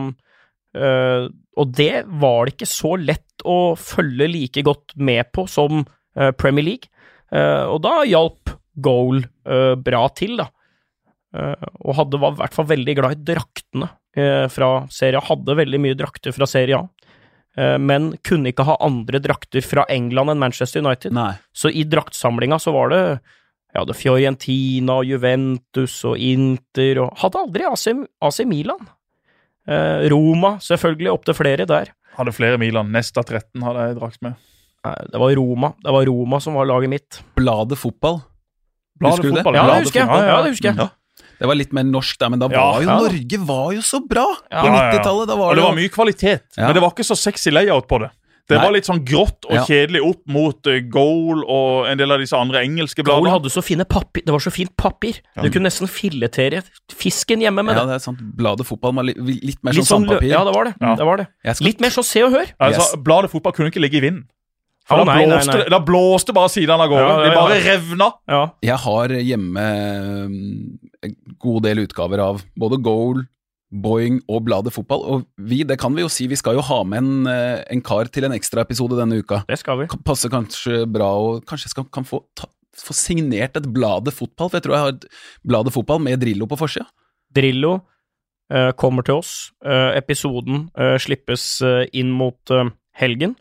og det var det ikke så lett å følge like godt med på som Premier League, og da hjalp goal bra til da. Og var i hvert fall veldig glad i draktene fra Serie A, hadde veldig mye drakter fra Serie A, men kunne ikke ha andre drakter fra England enn Manchester United. Nei. Så i draktsamlinga så var det Fiorentina, Juventus og Inter, og hadde aldri AC Milan. Roma, selvfølgelig, opp til flere der. Hadde flere Milan, Nesta 13 hadde jeg drakt med. Nei, det var Roma som var laget mitt. Bladet fotball. Bladet Husker du det? fotball, Ja, det husker jeg. Ja, det husker jeg. Ja. Det var litt mer norsk der, men da Ja, var jo ja. Norge var jo så bra på Ja, ja. 90-tallet. Da Og var det det var jo mye kvalitet, Ja. men det var ikke så sexy layout på det. Det Nei. var litt sånn grått og Ja. kjedelig opp mot goal og en del av disse andre engelske Goal bladene. hadde så fine papir, det var så fint papir. Du kunne nesten filetere fisken hjemme med Ja, det. det er sant. Bladet fotball var litt mer Litt sånn sandpapir. Ja, det var det. Ja. Det var det. Jeg skal- Litt mer så se og hør. Altså, Bladet fotball kunne ikke ligge i vinden. For Å, nei, nei, nei. da blåste bare sidene av gårde. Ja, ja, De bare ja. revna. Ja. Jeg har hjemme en god del utgaver av både Goal, Boeing og Bladet fotball, og det kan vi jo si, vi skal jo ha med en kar til en ekstra episode denne uka. Det skal vi. Passer kanskje bra, og kanskje jeg kan få signert et Bladet fotball, for jeg tror jeg har et Bladet fotball med Drillo på forsida. Drillo kommer til oss. Episoden slippes inn mot helgen.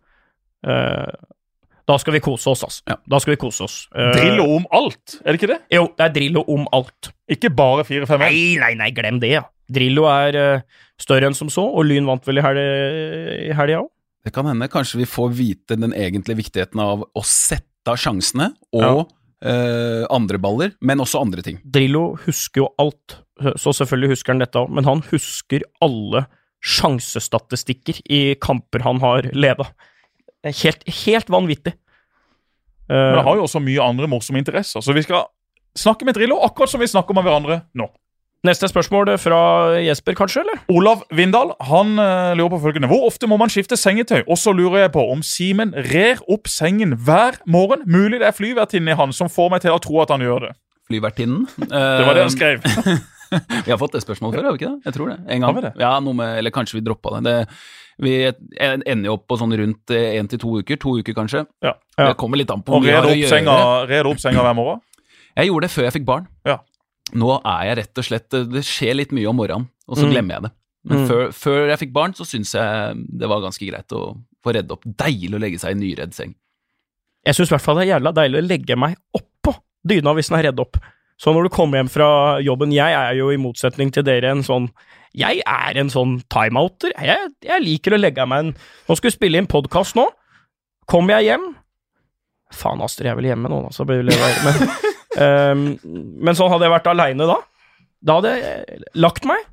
Da skal vi kose oss, altså. Ja. Da skal vi kose oss. Drillo om alt, er det ikke det? Jo, det er Drillo om alt. Ikke bare 4-5-1. Nei, glem det, ja. Drillo er større enn som så, og Lyn vant vel i helga også. Det kan hende, kanskje vi får vite den egentlige viktigheten av å sette av sjansene, og andre baller, men også andre ting. Drillo husker jo alt, så selvfølgelig husker han dette også, men han husker alle sjansestatistikker i kamper han har ledet. Helt vanvittig. Men det har jo også mye andre morsomme interesser, så vi skal snakke med Drillo akkurat som vi snakker med hverandre nå. Neste spørsmål fra Jesper, kanskje, eller? Olav Vindal, han lurer på følgende. Hvor ofte må man skifte sengetøy? Og så lurer jeg på om Simen rer opp sengen hver morgen. Mulig det er flyvertinnen i han som får meg til å tro at han gjør det. Flyvertinnen. Det var det han skrev. Vi har fått det spørsmålet før, har vi ikke det? Jeg tror det. En gang. Har vi det? Ja, eller kanskje vi droppet det. Vi ender jo opp på sånn rundt 1 til 2 uker. 2 uker kanskje. Ja. Det kommer litt an på Og hvor mye jeg har å gjøre. red opp senga hver morgen? Jeg gjorde det før jeg fikk barn. Ja. Nå er jeg rett og slett, det skjer litt mye om morgenen, og så glemmer jeg det. Men før jeg fikk barn, så synes jeg det var ganske greit å få redde opp. Deilig å legge seg i nyredd seng. Jeg synes i hvert fall det er jævla deilig å legge meg oppå dyna hvis den er redd opp. Så når du kommer hjem fra jobben, jeg er jo i motsetning til dere jeg er en sånn timeouter. Jeg liker å legge meg nå skal vi spille inn podcast nå. Kommer jeg hjem? Faen, Astrid er vel hjemme nå, da, så bør jeg være. Men sånn hadde jeg vært alene da. Da hadde jeg lagt meg,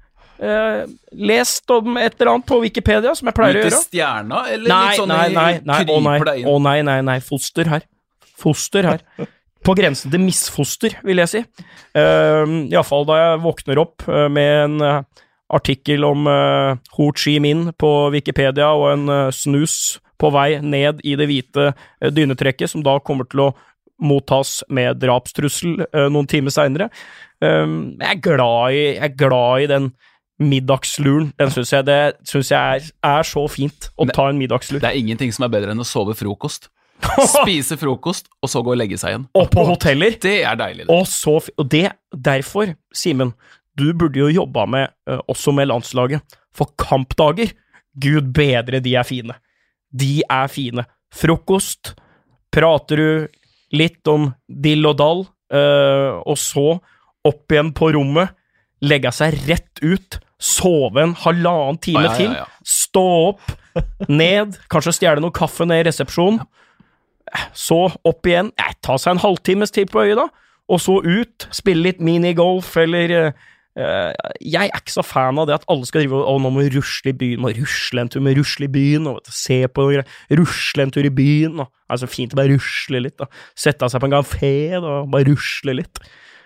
lest om et eller annet på Wikipedia, som jeg pleier å Ut i gjøre. stjerna, eller litt sånn kryper deg inn? Nei, foster her. På grensen til misfoster, vil jeg si. I hvert fall da jeg våkner opp med en artikkel om Ho Chi Minh på Wikipedia og en snus på vei ned i det hvite dynetrekket, som da kommer til å mottas med drapstrussel noen timer senere. Jeg er glad i den middagsluren. Den synes jeg er så fint å ta en middagslur. Det er ingenting som er bedre enn å sove frokost. Spise frokost, og så gå og legge seg igjen. Og på hoteller. Det er deilig. Og derfor, Simen, du burde jo jobba med, også med landslaget, for kampdager, Gud bedre, de er fine. De er fine. Frokost, prater du litt om dill og dall, og så opp igjen på rommet, legge seg rett ut, sove en halvannen time til, stå opp, ned, kanskje stjele noe kaffe ned i resepsjonen, så opp igjen, ta seg en halvtimes tid på øyet da, og så ut, spille litt minigolf, eller jeg er ikke så fan av det at alle skal drive nå må vi rusle i byen, må rusle en tur i byen, og se på rusle en tur i byen, og det er så fint å bare rusle litt da. Sette seg på en café og bare rusle litt.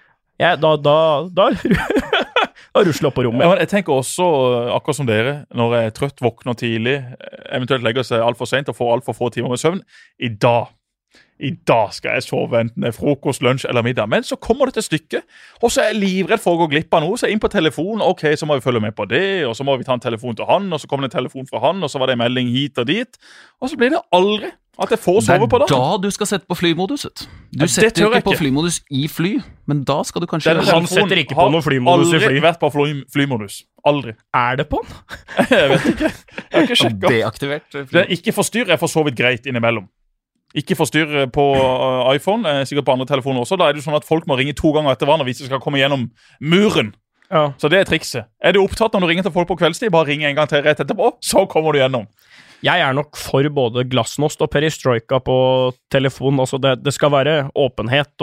Da rusle opp på rommet. Ja, jeg tenker også, akkurat som dere, når jeg er trøtt, våkner tidlig, eventuelt legger seg alt for sent og får alt for få timer med søvn, i dag I dag skal jeg sove enten det er frokost, lunsj eller middag. Men så kommer det til stykket, og så er jeg livredd for å gå glipp av noe. Så jeg er inn på telefonen, ok, så må vi følge med på det, og så må vi ta en telefon til han, og så kommer det en telefon fra han, og så var det en melding hit og dit. Og så blir det aldri at jeg får sove på dagen. Det er da du skal sette på flymoduset. Du setter jo ikke på flymodus i fly, men da skal du kanskje... Han setter ikke på noe flymodus i fly. Aldri vært på flymodus. Aldri. Er det på den? Jeg vet ikke. Jeg har ikke sjekket. Deaktivert. Det er ikke forstyr, jeg får så vidt greit innimellom. Ikke forstyr på iPhone, sikkert på andre telefoner også. Da er det sånn at folk må ringe 2 ganger etter hverandre hvis de skal komme gjennom muren. Ja. Så det er trikset. Er du opptatt når du ringer til folk på kveldstid, bare ring en gang til rett etterpå, så kommer du gjennom. Jeg er nok for både glasnost og perestrojka på telefon. Altså det skal være åpenhet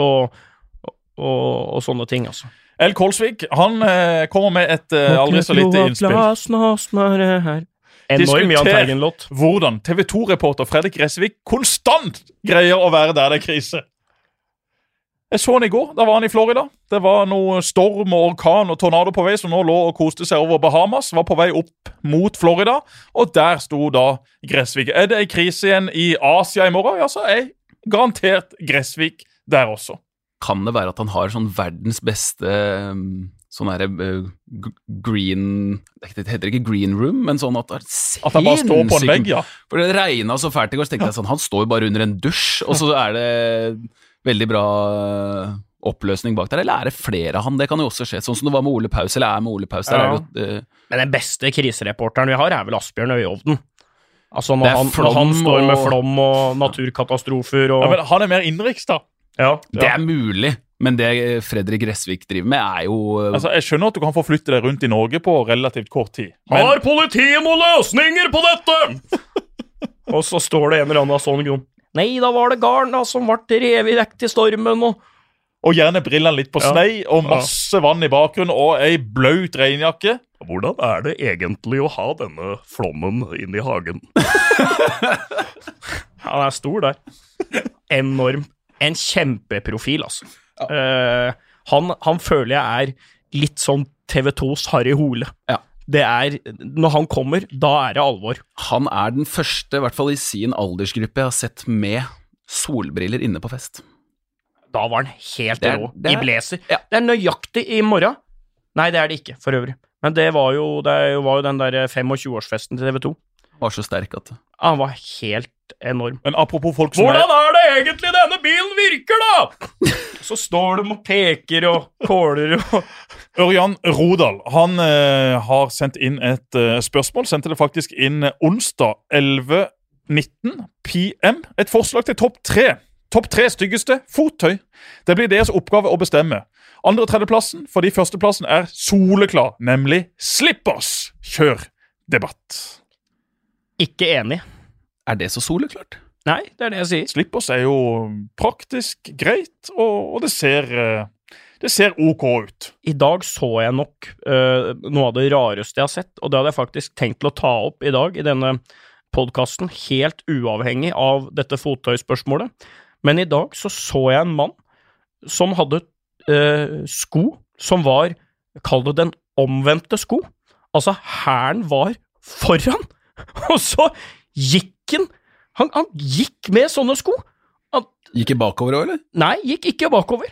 og sånne ting, altså. El Kolsvik, han kommer med et aldri så lite innspill. Glasnost med det her. Enorm Jahn Teigen-låt. Hvordan TV 2-reporter Fredrik Gressvik konstant greier å være der det er krise. Jeg så han i går, da var han i Florida. Det var noe storm og orkan og tornado på vei, som nå lå og koste seg over Bahamas, var på vei opp mot Florida, og der sto da Gressvik. Er det en krise igjen i Asia i morgen? Ja, så er garantert Gressvik der også. Kan det være at han har sånn verdens beste... sånn her green... Det heter ikke green room, men sånn at det er at han bare står på en vegg, ja. For det regnet så fælt i går, så tenkte jeg sånn, han står bare under en dusj, og så er det veldig bra oppløsning bak der, eller er det flere av han? Det kan jo også skje, sånn som det var med Ole Paus, eller er med Ole Paus. Der Men den beste krisereporteren vi har er vel Asbjørn Øyhovden. Altså når han står med flom og naturkatastrofer og... Ja, men han er mer innenriks da. Ja. Det er mulig. Men det Fredrik Gressvik driver med er jo... Altså, jeg skjønner at du kan få flytte deg rundt i Norge på relativt kort tid. Men... Har politiet noen løsninger på dette? Og så står det en eller annen sånn grunn. Nei, da var det garn da, som ble revet vekk til stormen. Og gjerne brillene litt på snei, og masse vann i bakgrunnen, og ei blaut regnjakke. Hvordan er det egentlig å ha denne flommen inn i hagen? Han er stor der. Enorm. En kjempeprofil, altså. Han føler jeg er litt sånn TV2s Harry Hole. Ja. Det er, når han kommer, da er det alvor. Han er den første, i hvert fall i sin aldersgruppe, jeg har sett med solbriller inne på fest. Da var han helt rå. I blazer. Ja. Det er nøyaktig i morgen. Nei, det er det ikke, for øvrig. Men det var jo den der 25-årsfesten til TV2. Var så sterk at han var helt enorm. Men apropos folk som hvordan er det egentlig denne bilen virker, da? Så står de og peker og kåler og Ørjan Rodal, han har sendt inn et spørsmål, sendte det faktisk inn onsdag 11:19 PM. Et forslag til topp 3. Topp 3 styggeste fottøy. Det blir deres oppgave å bestemme. Andre- og tredjeplassen, fordi førsteplassen er soleklar, nemlig slippers. Kjør debatt. Ikke enig. Er det så soleklart? Nei, det er det jeg sier. Slippers er jo praktisk greit, og det ser ok ut. I dag så jeg nok noe av det rareste jeg har sett, og det hadde jeg faktisk tenkt til å ta opp i dag i denne podcasten, helt uavhengig av dette fottøyspørsmålet. Men i dag så jeg en mann som hadde sko som var, kall det den omvendte sko. Altså, hælen var foran, og så gikk han gikk med sånne sko. Gikk i bakover også, eller? Nei, gikk ikke bakover.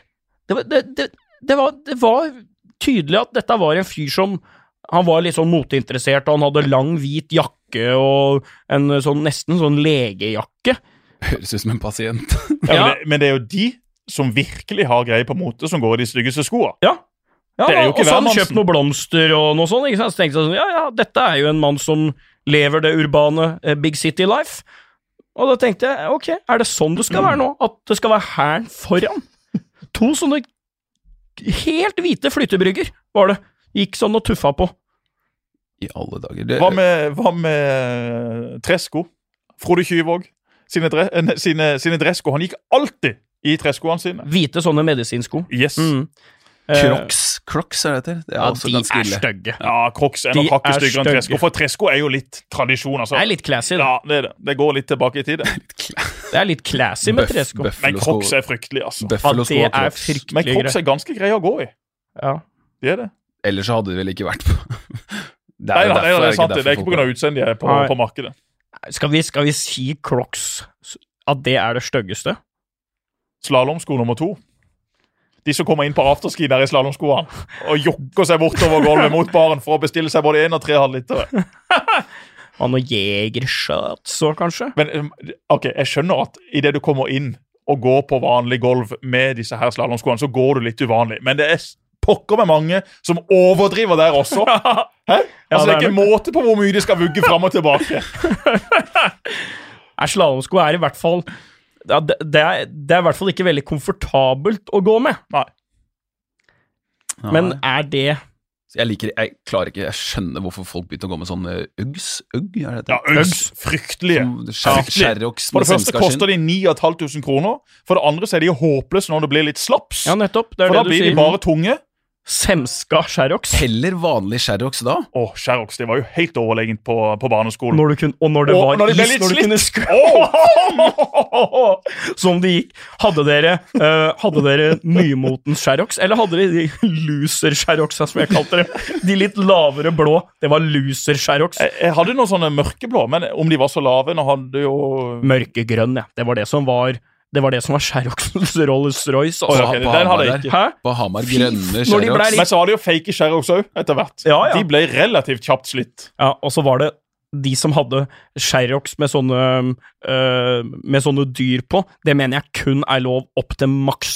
Det var tydelig at dette var en fyr som, han var litt sånn moteinteressert, og han hadde lang, hvit jakke og en sånn, nesten sånn legejakke. Høres ut som en pasient. Ja, men det er jo de som virkelig har greie på mote, som går i de styggeste skoene. Ja. Det er jo ikke og så hadde han kjøpt noen blomster og noe sånt, ikke sant? Så tenkte jeg sånn, dette er jo en mann som lever det urbane big city life. Og da tenkte jeg, ok, er det sånn det skal være nå? At det skal være hæren foran? 2 sånne helt hvite flytebrygger var det. Gikk sånn og tuffa på. I alle dager. Hva med tresko? Frode Kyvåg sine dressko. Han gikk alltid i treskoene sine. Hvite sånne medisinsko. Yes. Crocs er det til. Det er også ganske ille. De er stygge. Ja, Crocs er nok hakket styggere enn tresko. For tresko er jo litt tradisjon, altså. Det er litt classy, da. Ja, det er det. Det går litt tilbake i tid. Det er litt classy med tresko. Men Crocs er fryktelig, altså. Det er fryktelig. Men Crocs er ganske greie å gå i. Ja. Det er det. Ellers så hadde det vel ikke vært på. Det er sant. Det er ikke på grunn av utseendet på markedet. Skal vi si Crocs at det er det styggeste? slalomsko nummer 2. De som kommer inn på afterski der i slalomskoene og jokker seg bortover gulvet mot baren for å bestille seg både 1 og 3 halvliter. Og noe jegerskjøt, så kanskje? Men ok, jeg skjønner at i det du kommer inn og går på vanlig golv med disse her slalomskoene, så går du litt uvanlig. Men det pokker med mange som overdriver der også. Hæ? Altså, det ikke måte på hvor mye de skal vugge frem og tilbake. Slalomsko i hvert fall det er i hvert fall ikke veldig komfortabelt å gå med. Nei. Men det jeg klarer ikke, jeg skjønner hvorfor folk begynte å gå med sånne Uggs. Er det ja, Uggs. Fryktelige. Sherrox for det første koster de 9.500 kroner. For det andre så er de håpløse når det blir litt slaps. Ja, nettopp. Det for da blir de bare tunge. Semska Sherrox. Heller vanlig Sherrox da? Sherrox, det var jo helt overlegent på barneskolen. Når det var is, når du kunne Som de gikk. Hadde dere nymotens Sherrox, eller hadde de loser Sherrox, som jeg kalte det? De litt lavere blå, det var loser Sherrox. Jeg hadde noen sånne mørkeblå, men om de var så lave, nå hadde jo... Mørkegrønn, ja. Det var det som var Sherroxens Rolls-Royce. Den hadde jeg ikke. På Hamar grønne Sherrox. Men så var det jo fake Sherrox også, etter hvert. Ja. De ble relativt kjapt slitt. Ja, og så var det de som hadde Sherrox med sånne dyr på, det mener jeg kun lov opp til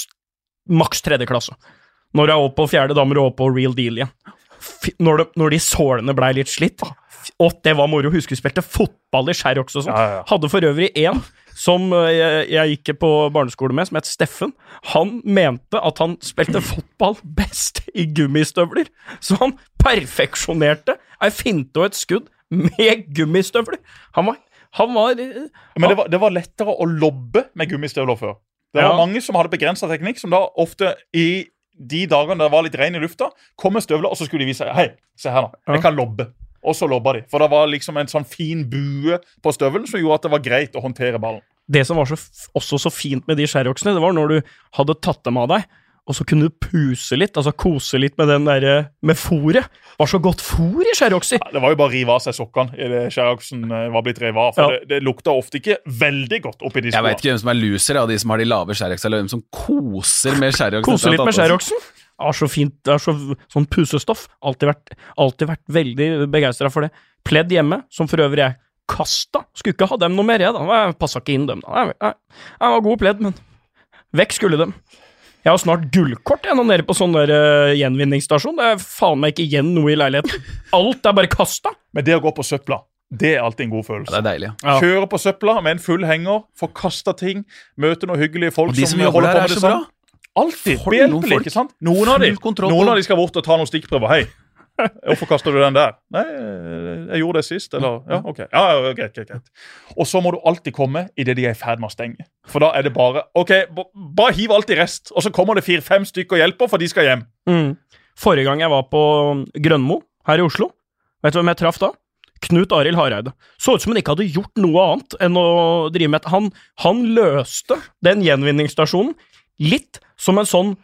maks 3. klasse. Når jeg oppe på 4. damer og oppe på Real Deal igjen. Når de sålene ble litt slitt, og det var moro. Husker vi spilte fotball i Sherrox og sånn. Ja. Hadde for øvrig en som jeg gikk på barneskole med, som het Steffen. Han mente at han spilte fotball best i gummistøvler, så han perfeksjonerte finte og et skudd med gummistøvler. Han var Men det var lettere å lobbe med gummistøvler før. Det var mange som hadde begrenset teknikk, som da ofte i de dagene det var litt regn i lufta, kom med støvler, og så skulle de vise, hei, se her nå, jeg kan lobbe. Og så lobba de, for det var liksom en sånn fin bue på støvelen som gjorde at det var greit å håndtere ballen. Det som var også så fint med de Sherroxene, det var når du hadde tatt dem av deg, og så kunne du puse litt, altså kose litt med den der, med fôret. Det var så godt fôr i Sherroxer. Ja, det var jo bare å rive av seg sokkene i det Sherroxen var blitt revet av, for det lukta ofte ikke veldig godt oppi de skoene. Jeg vet ikke hvem som loser av de som har de lave Sherrox, eller hvem som koser med Sherrox. Koser litt med Sherroxen. Det så fint, det sånn pusestoff. Alltid vært veldig begeistret for det. Pledd hjemme, som for øvrig kastet. Skulle ikke ha dem noe mer, da. Jeg passet ikke inn dem, da. Jeg var god pledd, men vekk skulle dem. Jeg har snart gullkort nå nede på sånn der gjenvinningsstasjon. Det faen meg ikke igjen noe i leiligheten. Alt bare kastet. Men det å gå på søpla, det alltid en god følelse. Ja, det deilig, ja. Kjøre på søpla med en full henger, få kastet ting, møte noen hyggelige folk som holder på med det sånn. Alltid, behjelpelig, ikke sant? Noen av de skal bort og ta noen stikkprøver. Hei, hvorfor kaster du den der? Nei, jeg gjorde det sist, eller? Ja, ok. Ja, greit. Og så må du alltid komme i det de i ferd med å stenge. For da det bare, ok, bare hiv alt i rest, og så kommer det 4-5 stykker og hjelper, for de skal hjem. Forrige gang jeg var på Grønmo, her i Oslo, vet du hvem jeg traff da? Knut Arild Hareide. Så ut som han ikke hadde gjort noe annet enn å drive med. Han løste den gjenvinningsstasjonen litt som en sånn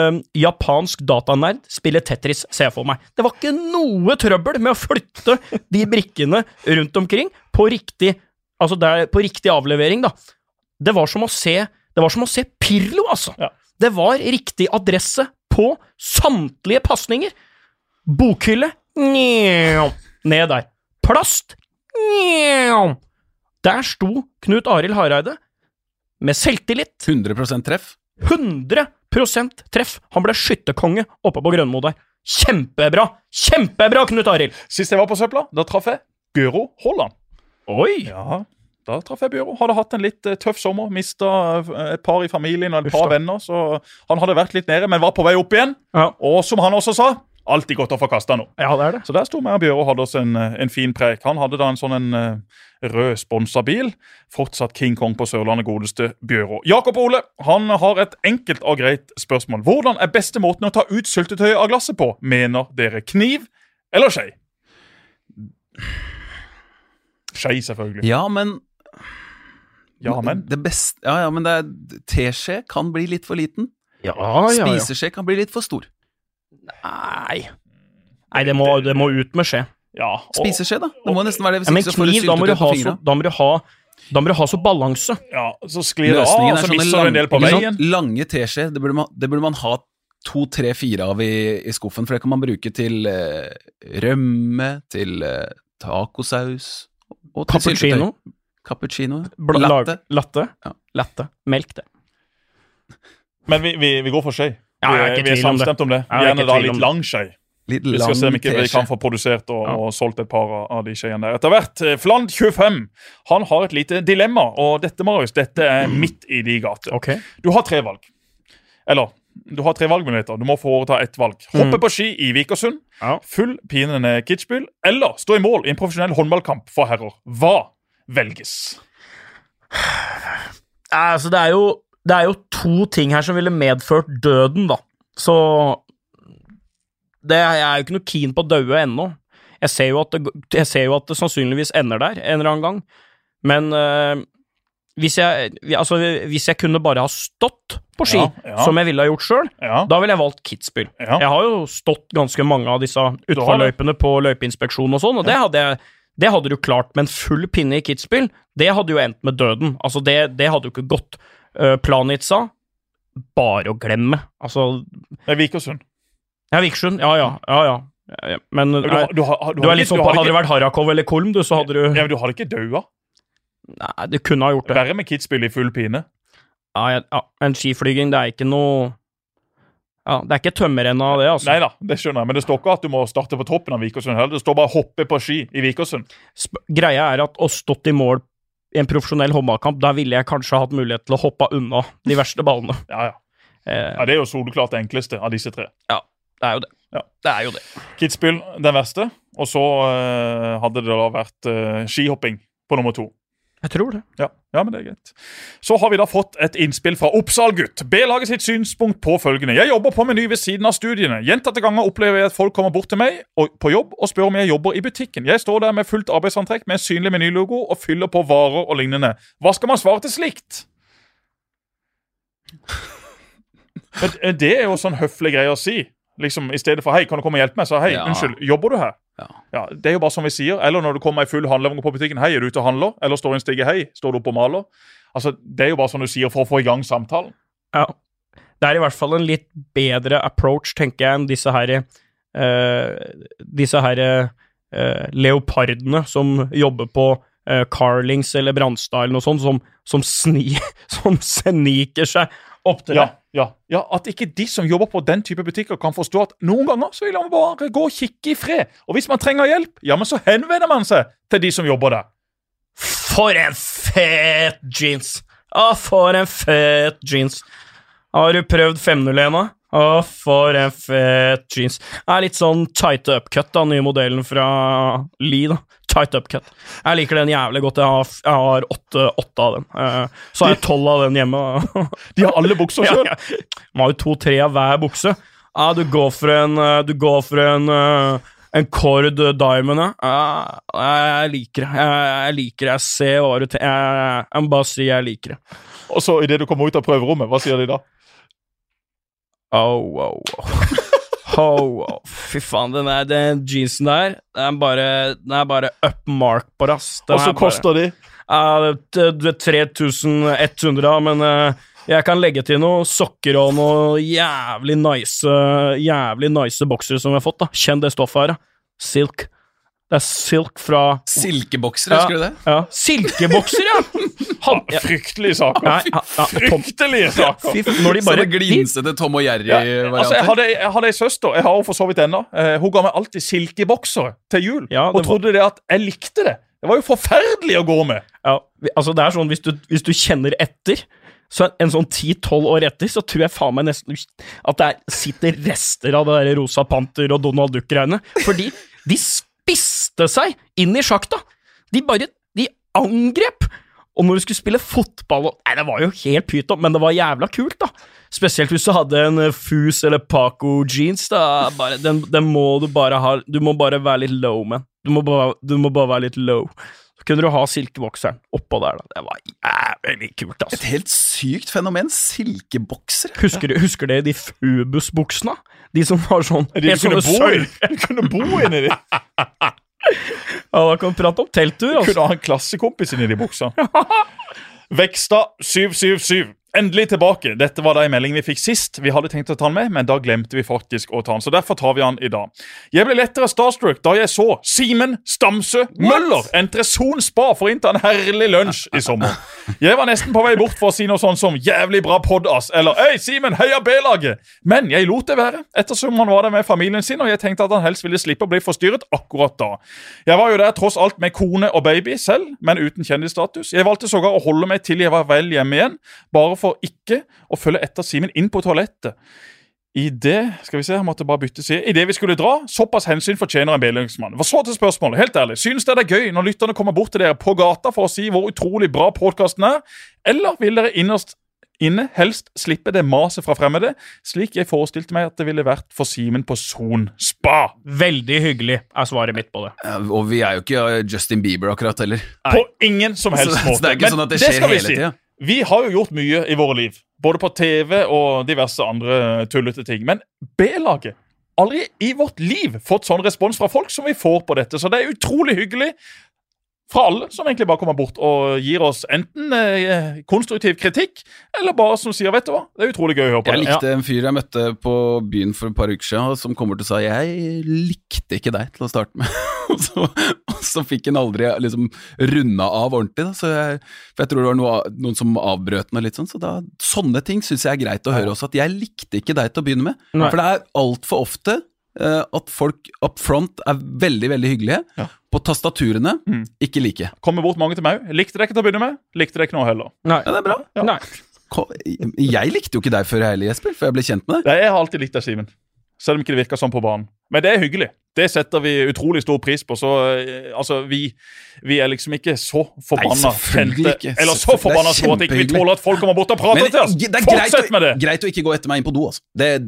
japansk datanerd spiller Tetris, ser jeg for meg. Det var ikke noe trøbbel med å flytte de brikkene rundt omkring på riktig avlevering, da. Det var som å se Pirlo, altså. Ja. Det var riktig adresse på samtlige passninger. Bokhylle, ned der. Plast, der sto Knut Arild Hareide med selvtillit. 100% treff. 100% treff. Han ble skyttekonge oppe på Grønmo der. Kjempebra, Knut Arild. Sist jeg var på søpla, da traff jeg Bjøro Holland. Oi. Ja, da traff jeg Bjøro. Hadde hatt en litt tøff sommer, mistet et par i familien og et par venner, så han hadde vært litt nede, men var på vei opp igjen. Ja. Og som han også sa, alltid godt å få kastet noe. Ja, det det. Så der sto meg og Bjøro og hadde oss en fin prek. Han hadde da en sånn rød sponsorbil. Fortsatt King Kong på Sørlandet, godeste Bjøro. Jakob Ole, han har et enkelt og greit spørsmål. Hvordan beste måten å ta ut syltetøyet av glasset på? Mener dere kniv eller skje? Skje, selvfølgelig. Ja, men det beste, men teskje kan bli litt for liten. Ja. Spiseskje kan bli litt for stor. Nei, det må ut med skje. Ja, spiseskje da. Det må nesten være det. Men kniv, da må du ha Da må du ha så balanse. Ja, så sklir det av, Løsningen og så sånne misser du en del på veien. lange teskjeer. Det burde man ha 2, 3, 4 av i skuffen, for det kan man bruke til rømme, til tacosaus og til Cappuccino. Cappuccino. Latte. Ja. Latte. Melk det. Men vi går for skje. Ja, jeg er ikke vi tvil om det. samstemt om det. Ja, jeg er Gjerne ikke da tvil om litt det. lang skje. Litt Vi skal se om ikke vi kan få produsert og solgt et par av de skjene der. Etter hvert, Fland 25, han har et lite dilemma, og dette, Marius, dette midt i de gater. Ok. Du har 3 valg. Eller, du har 3 valgmuligheter. Du må foreta ett valg. Hoppe på ski i Vikersund, full pinende Kitzbühel, eller stå i mål i en profesjonell håndballkamp for herrer. Hva velges? Altså, det er jo 2 ting her som ville medført døden, da. Så jeg er jo ikke noe keen på å døde ennå. Jeg ser jo at det sannsynligvis ender der en eller annen gang. Men hvis jeg kunne bare ha stått på ski, som jeg ville ha gjort selv, da ville jeg valgt Kitzbühel. Jeg har jo stått ganske mange av disse utforløypene på løypeinspeksjon og sånn, og det hadde du klart med en full pinne i Kitzbühel. Det hadde jo endt med døden. Altså, det hadde jo ikke gått. Planica, bare å glemme. Altså... Det er Vikersund. Ja, Vikersund. Ja. Men du er litt sånn på, hadde det vært Harakov eller Kolm, så hadde du... Ja, men du hadde ikke døda. Nei, du kunne ha gjort det. Verre med Kitzbühel i full pine. Ja, men skiflyging, det er ikke noe... Ja, det er ikke tømmerrenn av det, altså. Neida, det skjønner jeg, men det står ikke at du må starte på toppen av Vikersund heller. Det står bare hoppe på ski i Vikersund. Greia er at å stått i mål i en profesjonell håndballkamp, da ville jeg kanskje hatt mulighet til å hoppe unna de verste ballene. Ja, det er jo soleklart det enkleste av disse 3. Ja, det er jo det. Ja. Det er jo det. Kitzbühel, den verste, og så hadde det da vært skihopping på nummer 2. Jeg tror det. Ja, men det er greit. Så har vi da fått et innspill fra Oppsal-gutt. B-laget sitt synspunkt på følgende. Jeg jobber på Meny ved siden av studiene. Gjentatte ganger opplever jeg at folk kommer bort til meg på jobb og spør om jeg jobber i butikken. Jeg står der med fullt arbeidsantrekk med en synlig menylogo og fyller på varer og lignende. Hva skal man svare til slikt? Det er jo sånn høflig greie å si. Liksom, i stedet for hei, kan du komme og hjelpe meg? Så hei, unnskyld, jobber du her? Ja, det er jo bare som vi sier. Eller når du kommer i full handlevogn på butikken, hei, er du ute og handler? Eller står en stige, hei, står du oppe og maler? Altså, det er jo bare sånn du sier for å få i gang samtalen. Ja, det er i hvert fall en litt bedre approach, tenker jeg, enn disse her leopardene som jobber på Carlings eller Brandstad eller noe sånt, som sniker seg opp til det. Ja, at ikke de som jobber på den type butikker kan forstå at noen ganger så vil man bare gå og kikke i fred. Og hvis man trenger hjelp, ja, men så henvender man seg til de som jobber der. For en fet jeans! For en fet jeans! Har du prøvd 501 da? For en fet jeans. Det er litt sånn tight up-cut da, nye modellen fra Lee da. Tight up-cut. Jeg liker den jævlig godt. Jeg har 8 av den. Så har jeg 12 av den hjemme. De har alle bukser selv. Ja. Man har jo 2-3 av hver bukse. Du går for en Cord Diamond. Jeg liker det. Jeg ser hva du tenker. Jeg må bare si jeg liker det. Og så i det du kommer ut av prøverommet, hva sier de da? Fy faen, den jeansen der, den er bare upmark på det, ass. Og så koster de? 3100, men jeg kan legge til noen sokker og noen jævlig nice boksere som jeg har fått da. Kjenn det stoffet her, da. Silk. Det er silk fra... Silkebokser, husker du det? Ja, silkebokser, ja! Fryktelige saker. Fryktelige saker. Sånne glinsete Tom og Jerry-varianter. Altså, jeg hadde en søster, jeg har jo for så vidt ennå. Hun ga meg alltid silkeboksere til jul. Og trodde det at jeg likte det. Det var jo forferdelig å gå med. Ja, altså det er sånn, hvis du kjenner etter, så en sånn 10-12 år etter, så tror jeg faen meg nesten at det sitter rester av det der Rosa Panter og Donald Duck-greiene. Fordi de spiste seg inn i sjakta. De angrep. Og når du skulle spille fotball Nei, det var jo helt pyt opp, men det var jævla kult, da. Spesielt hvis du hadde en Fus eller Paco jeans, da. Den må du bare ha. Du må bare være litt low, man. Du må bare være litt low. Så kunne du ha silkebokseren oppå der, da. Det var jævlig kult, altså. Et helt sykt fenomen, silkebokser. Husker dere de Fubus-buksene? De som var sånn... Du kunne bo inni de. Da kan vi prate om telttur, altså. Kunne ha en klassekompis inni de buksa. Vekstad 777. Endelig tilbake. Dette var da en melding vi fikk sist. Vi hadde tenkt å ta den med, men da glemte vi faktisk å ta den. Så derfor tar vi den i dag. Jeg ble lettere starstruck da jeg så Simen Stamsø Møller entre Son Spa for å innta en herlig lunsj i sommer. Jeg var nesten på vei bort for å si noe sånt som jævlig bra podd, ass, eller «Hei, Simen, heia B-laget!» Men jeg lot det være, ettersom han var der med familien sin, og jeg tenkte at han helst ville slippe å bli forstyrret akkurat da. Jeg var jo der tross alt med kone og baby selv, men uten kjendisstatus. Jeg valgte sågar å holde meg til jeg var vel hjemme igjen, bare for ikke å følge etter Simen inn på toalettet. I det vi skulle dra, såpass hensyn fortjener en B-lagsmann. Hva så til spørsmålet? Helt ærlig, synes dere det er gøy når lytterne kommer bort til dere på gata for å si hvor utrolig bra podcasten er? Eller vil dere innerst inne helst slippe det maset fra fremmede, slik jeg forestilte meg at det ville vært for Simen på Son Spa? Veldig hyggelig er svaret mitt på det. Og vi er jo ikke Justin Bieber akkurat heller. På ingen som helst måte. Så det er ikke sånn at det skjer hele tiden. Vi har jo gjort mye i våre liv, både på TV og diverse andre tullete ting, men B-laget aldri i vårt liv fått sånn respons fra folk som vi får på dette, så det er utrolig hyggelig fra alle som egentlig bare kommer bort og gir oss enten konstruktiv kritikk, eller bare som sier, vet du hva, det er utrolig gøy å høre på. Jeg likte en fyr jeg møtte på byen for et par uker siden, som kom bort og sa, jeg likte ikke deg til å starte med. og så fikk han aldri liksom rundet av ordentlig, da. For jeg tror det var noen som avbrøt meg litt sånn, så sånne ting synes jeg er greit å høre også, at jeg likte ikke deg til å begynne med. Nei. For det er alt for ofte at folk up front er veldig, veldig hyggelige. På tastaturene, ikke like. Kommer bort mange til meg. Likte dere ikke til å begynne med? Likte dere ikke nå heller? Nei. Ja, det er bra. Ja. Nei. Jeg likte jo ikke deg før heller, Jesper, for jeg ble kjent med deg. Jeg har alltid likt deg, Simen. Selv om ikke det virker sånn på banen. Men det er hyggelig. Det setter vi utrolig stor pris på. Så altså, vi er liksom ikke så forbanna kjente, eller så forbanna så at ikke vi tåler at folk kommer bort og prater til oss. Fortsett med det! Greit å ikke gå etter meg inn på do, altså.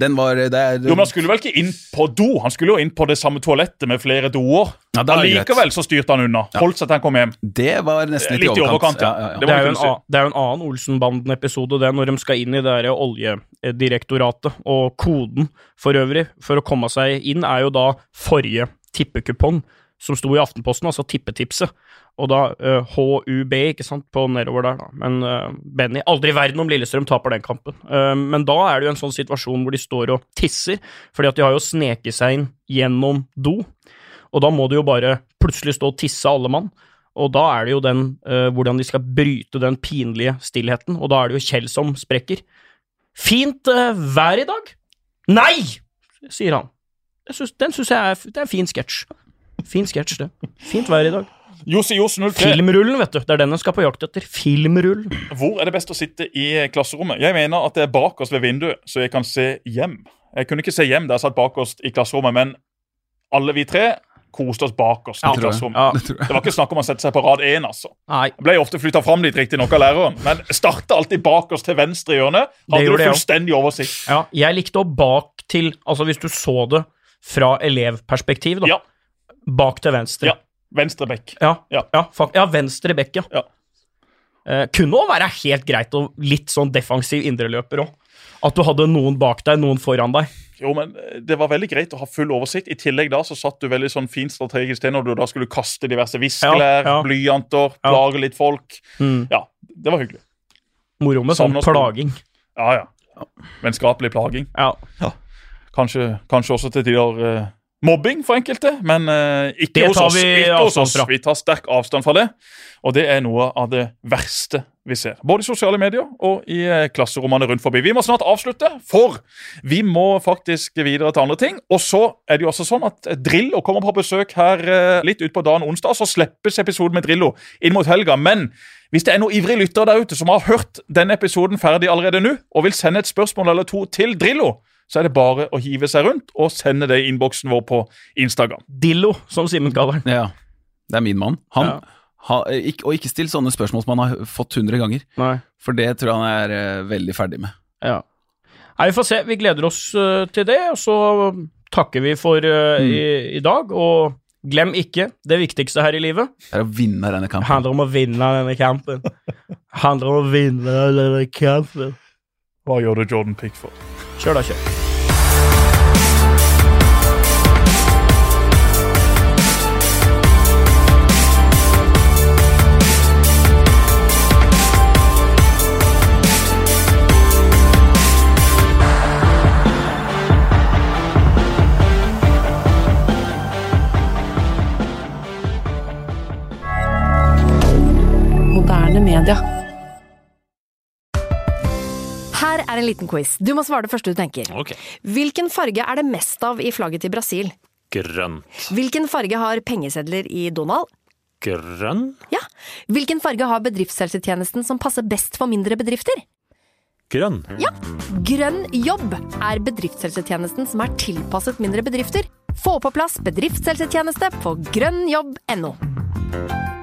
Jo, men han skulle vel ikke inn på do? Han skulle jo inn på det samme toalettet med flere doer. Ja, likevel så styrte han unna. Holdt seg til han kom hjem. Det var nesten litt i overkant. Det er jo en annen Olsenbanden-episode, det når de skal inn i det der oljedirektoratet, og koden for øvrig, for å komme seg inn, er jo da forrige tippekupong, som sto i Aftenposten, altså tippetipset, og da HUB, ikke sant, på nedover der da, men Benny, aldri i verden om Lillestrøm taper den kampen, men da er det jo en sånn situasjon hvor de står og tisser, fordi at de har jo sneket seg inn gjennom do, og da må de jo bare plutselig stå og tisse alle mann, og da er det jo den, hvordan de skal bryte den pinlige stillheten, og da er det jo Kjell som sprekker. Fint vær i dag? Nei, sier han. Den synes jeg det er en fin sketsj. Fin sketsj, det. Fint vær i dag. Josse 03. Filmrullen, vet du. Det er den jeg skal på jakt etter. Filmrullen. Hvor er det best å sitte i klasserommet? Jeg mener at det er bak oss ved vinduet, så jeg kan se hjem. Jeg kunne ikke se hjem da jeg satt bak oss i klasserommet, men alle vi tre koste oss bak oss i klasserommet. Det var ikke snakk om å sette seg på rad 1, altså. Nei. Jeg ble ofte flyttet fram dit riktig nok av læreren, men startet alltid bak oss til venstre hjørne. Hadde du fullstendig oversikt. Ja, jeg likte å bak til, altså hvis du så det fra elevperspektiv, da. Ja. Bak til venstre. Ja, venstre bekk. Ja, venstre bekk, ja. Kunne også være helt greit og litt sånn defensiv indreløper også. At du hadde noen bak deg, noen foran deg. Jo, men det var veldig greit å ha full oversikt. I tillegg da så satt du veldig sånn fint strategisk til når du da skulle kaste diverse viskelær, blyanter, plage litt folk. Ja, det var hyggelig. Moro med sånn plaging. Ja. Vennskapelig plaging. Ja. Kanskje også til tider mobbing for enkelte, men ikke hos oss. Vi tar sterk avstand fra det, og det er noe av det verste vi ser. Både i sosiale medier og i klasserommene rundt forbi. Vi må snart avslutte, for vi må faktisk videre til andre ting. Og så er det jo også sånn at Drillo kommer på besøk her litt ut på dagen onsdag, så slippes episoden med Drillo inn mot helga. Men hvis det er noen ivrige lyttere der ute som har hørt denne episoden ferdig allerede nå, og vil sende et spørsmål eller to til Drillo, så er det bare å hive seg rundt og sende det i innboksen vår på Instagram. Dillo, som Simen kaller den. Ja, det er min mann. Og ikke still sånne spørsmål som han har fått 100 ganger. Nei. For det tror jeg han er veldig ferdig med. Ja. Nei, vi får se. Vi gleder oss til det, og så takker vi for i dag, og glem ikke det viktigste her i livet. Det er å vinne denne kampen. Handler om å vinne denne kampen. Hva gjør du Jordan Pickford? Kjør da, kjør. Media. Her er en liten quiz. Du må svare det første du tenker. Ok. Hvilken farge er det mest av i flagget til Brasil? Grønt. Hvilken farge har pengesedler i Donald? Grønn? Ja. Hvilken farge har bedriftshelsetjenesten som passer best for mindre bedrifter? Grønn. Ja. Grønn jobb er bedriftshelsetjenesten som er tilpasset mindre bedrifter. Få på plass bedriftshelsetjeneste på grønnjobb.no.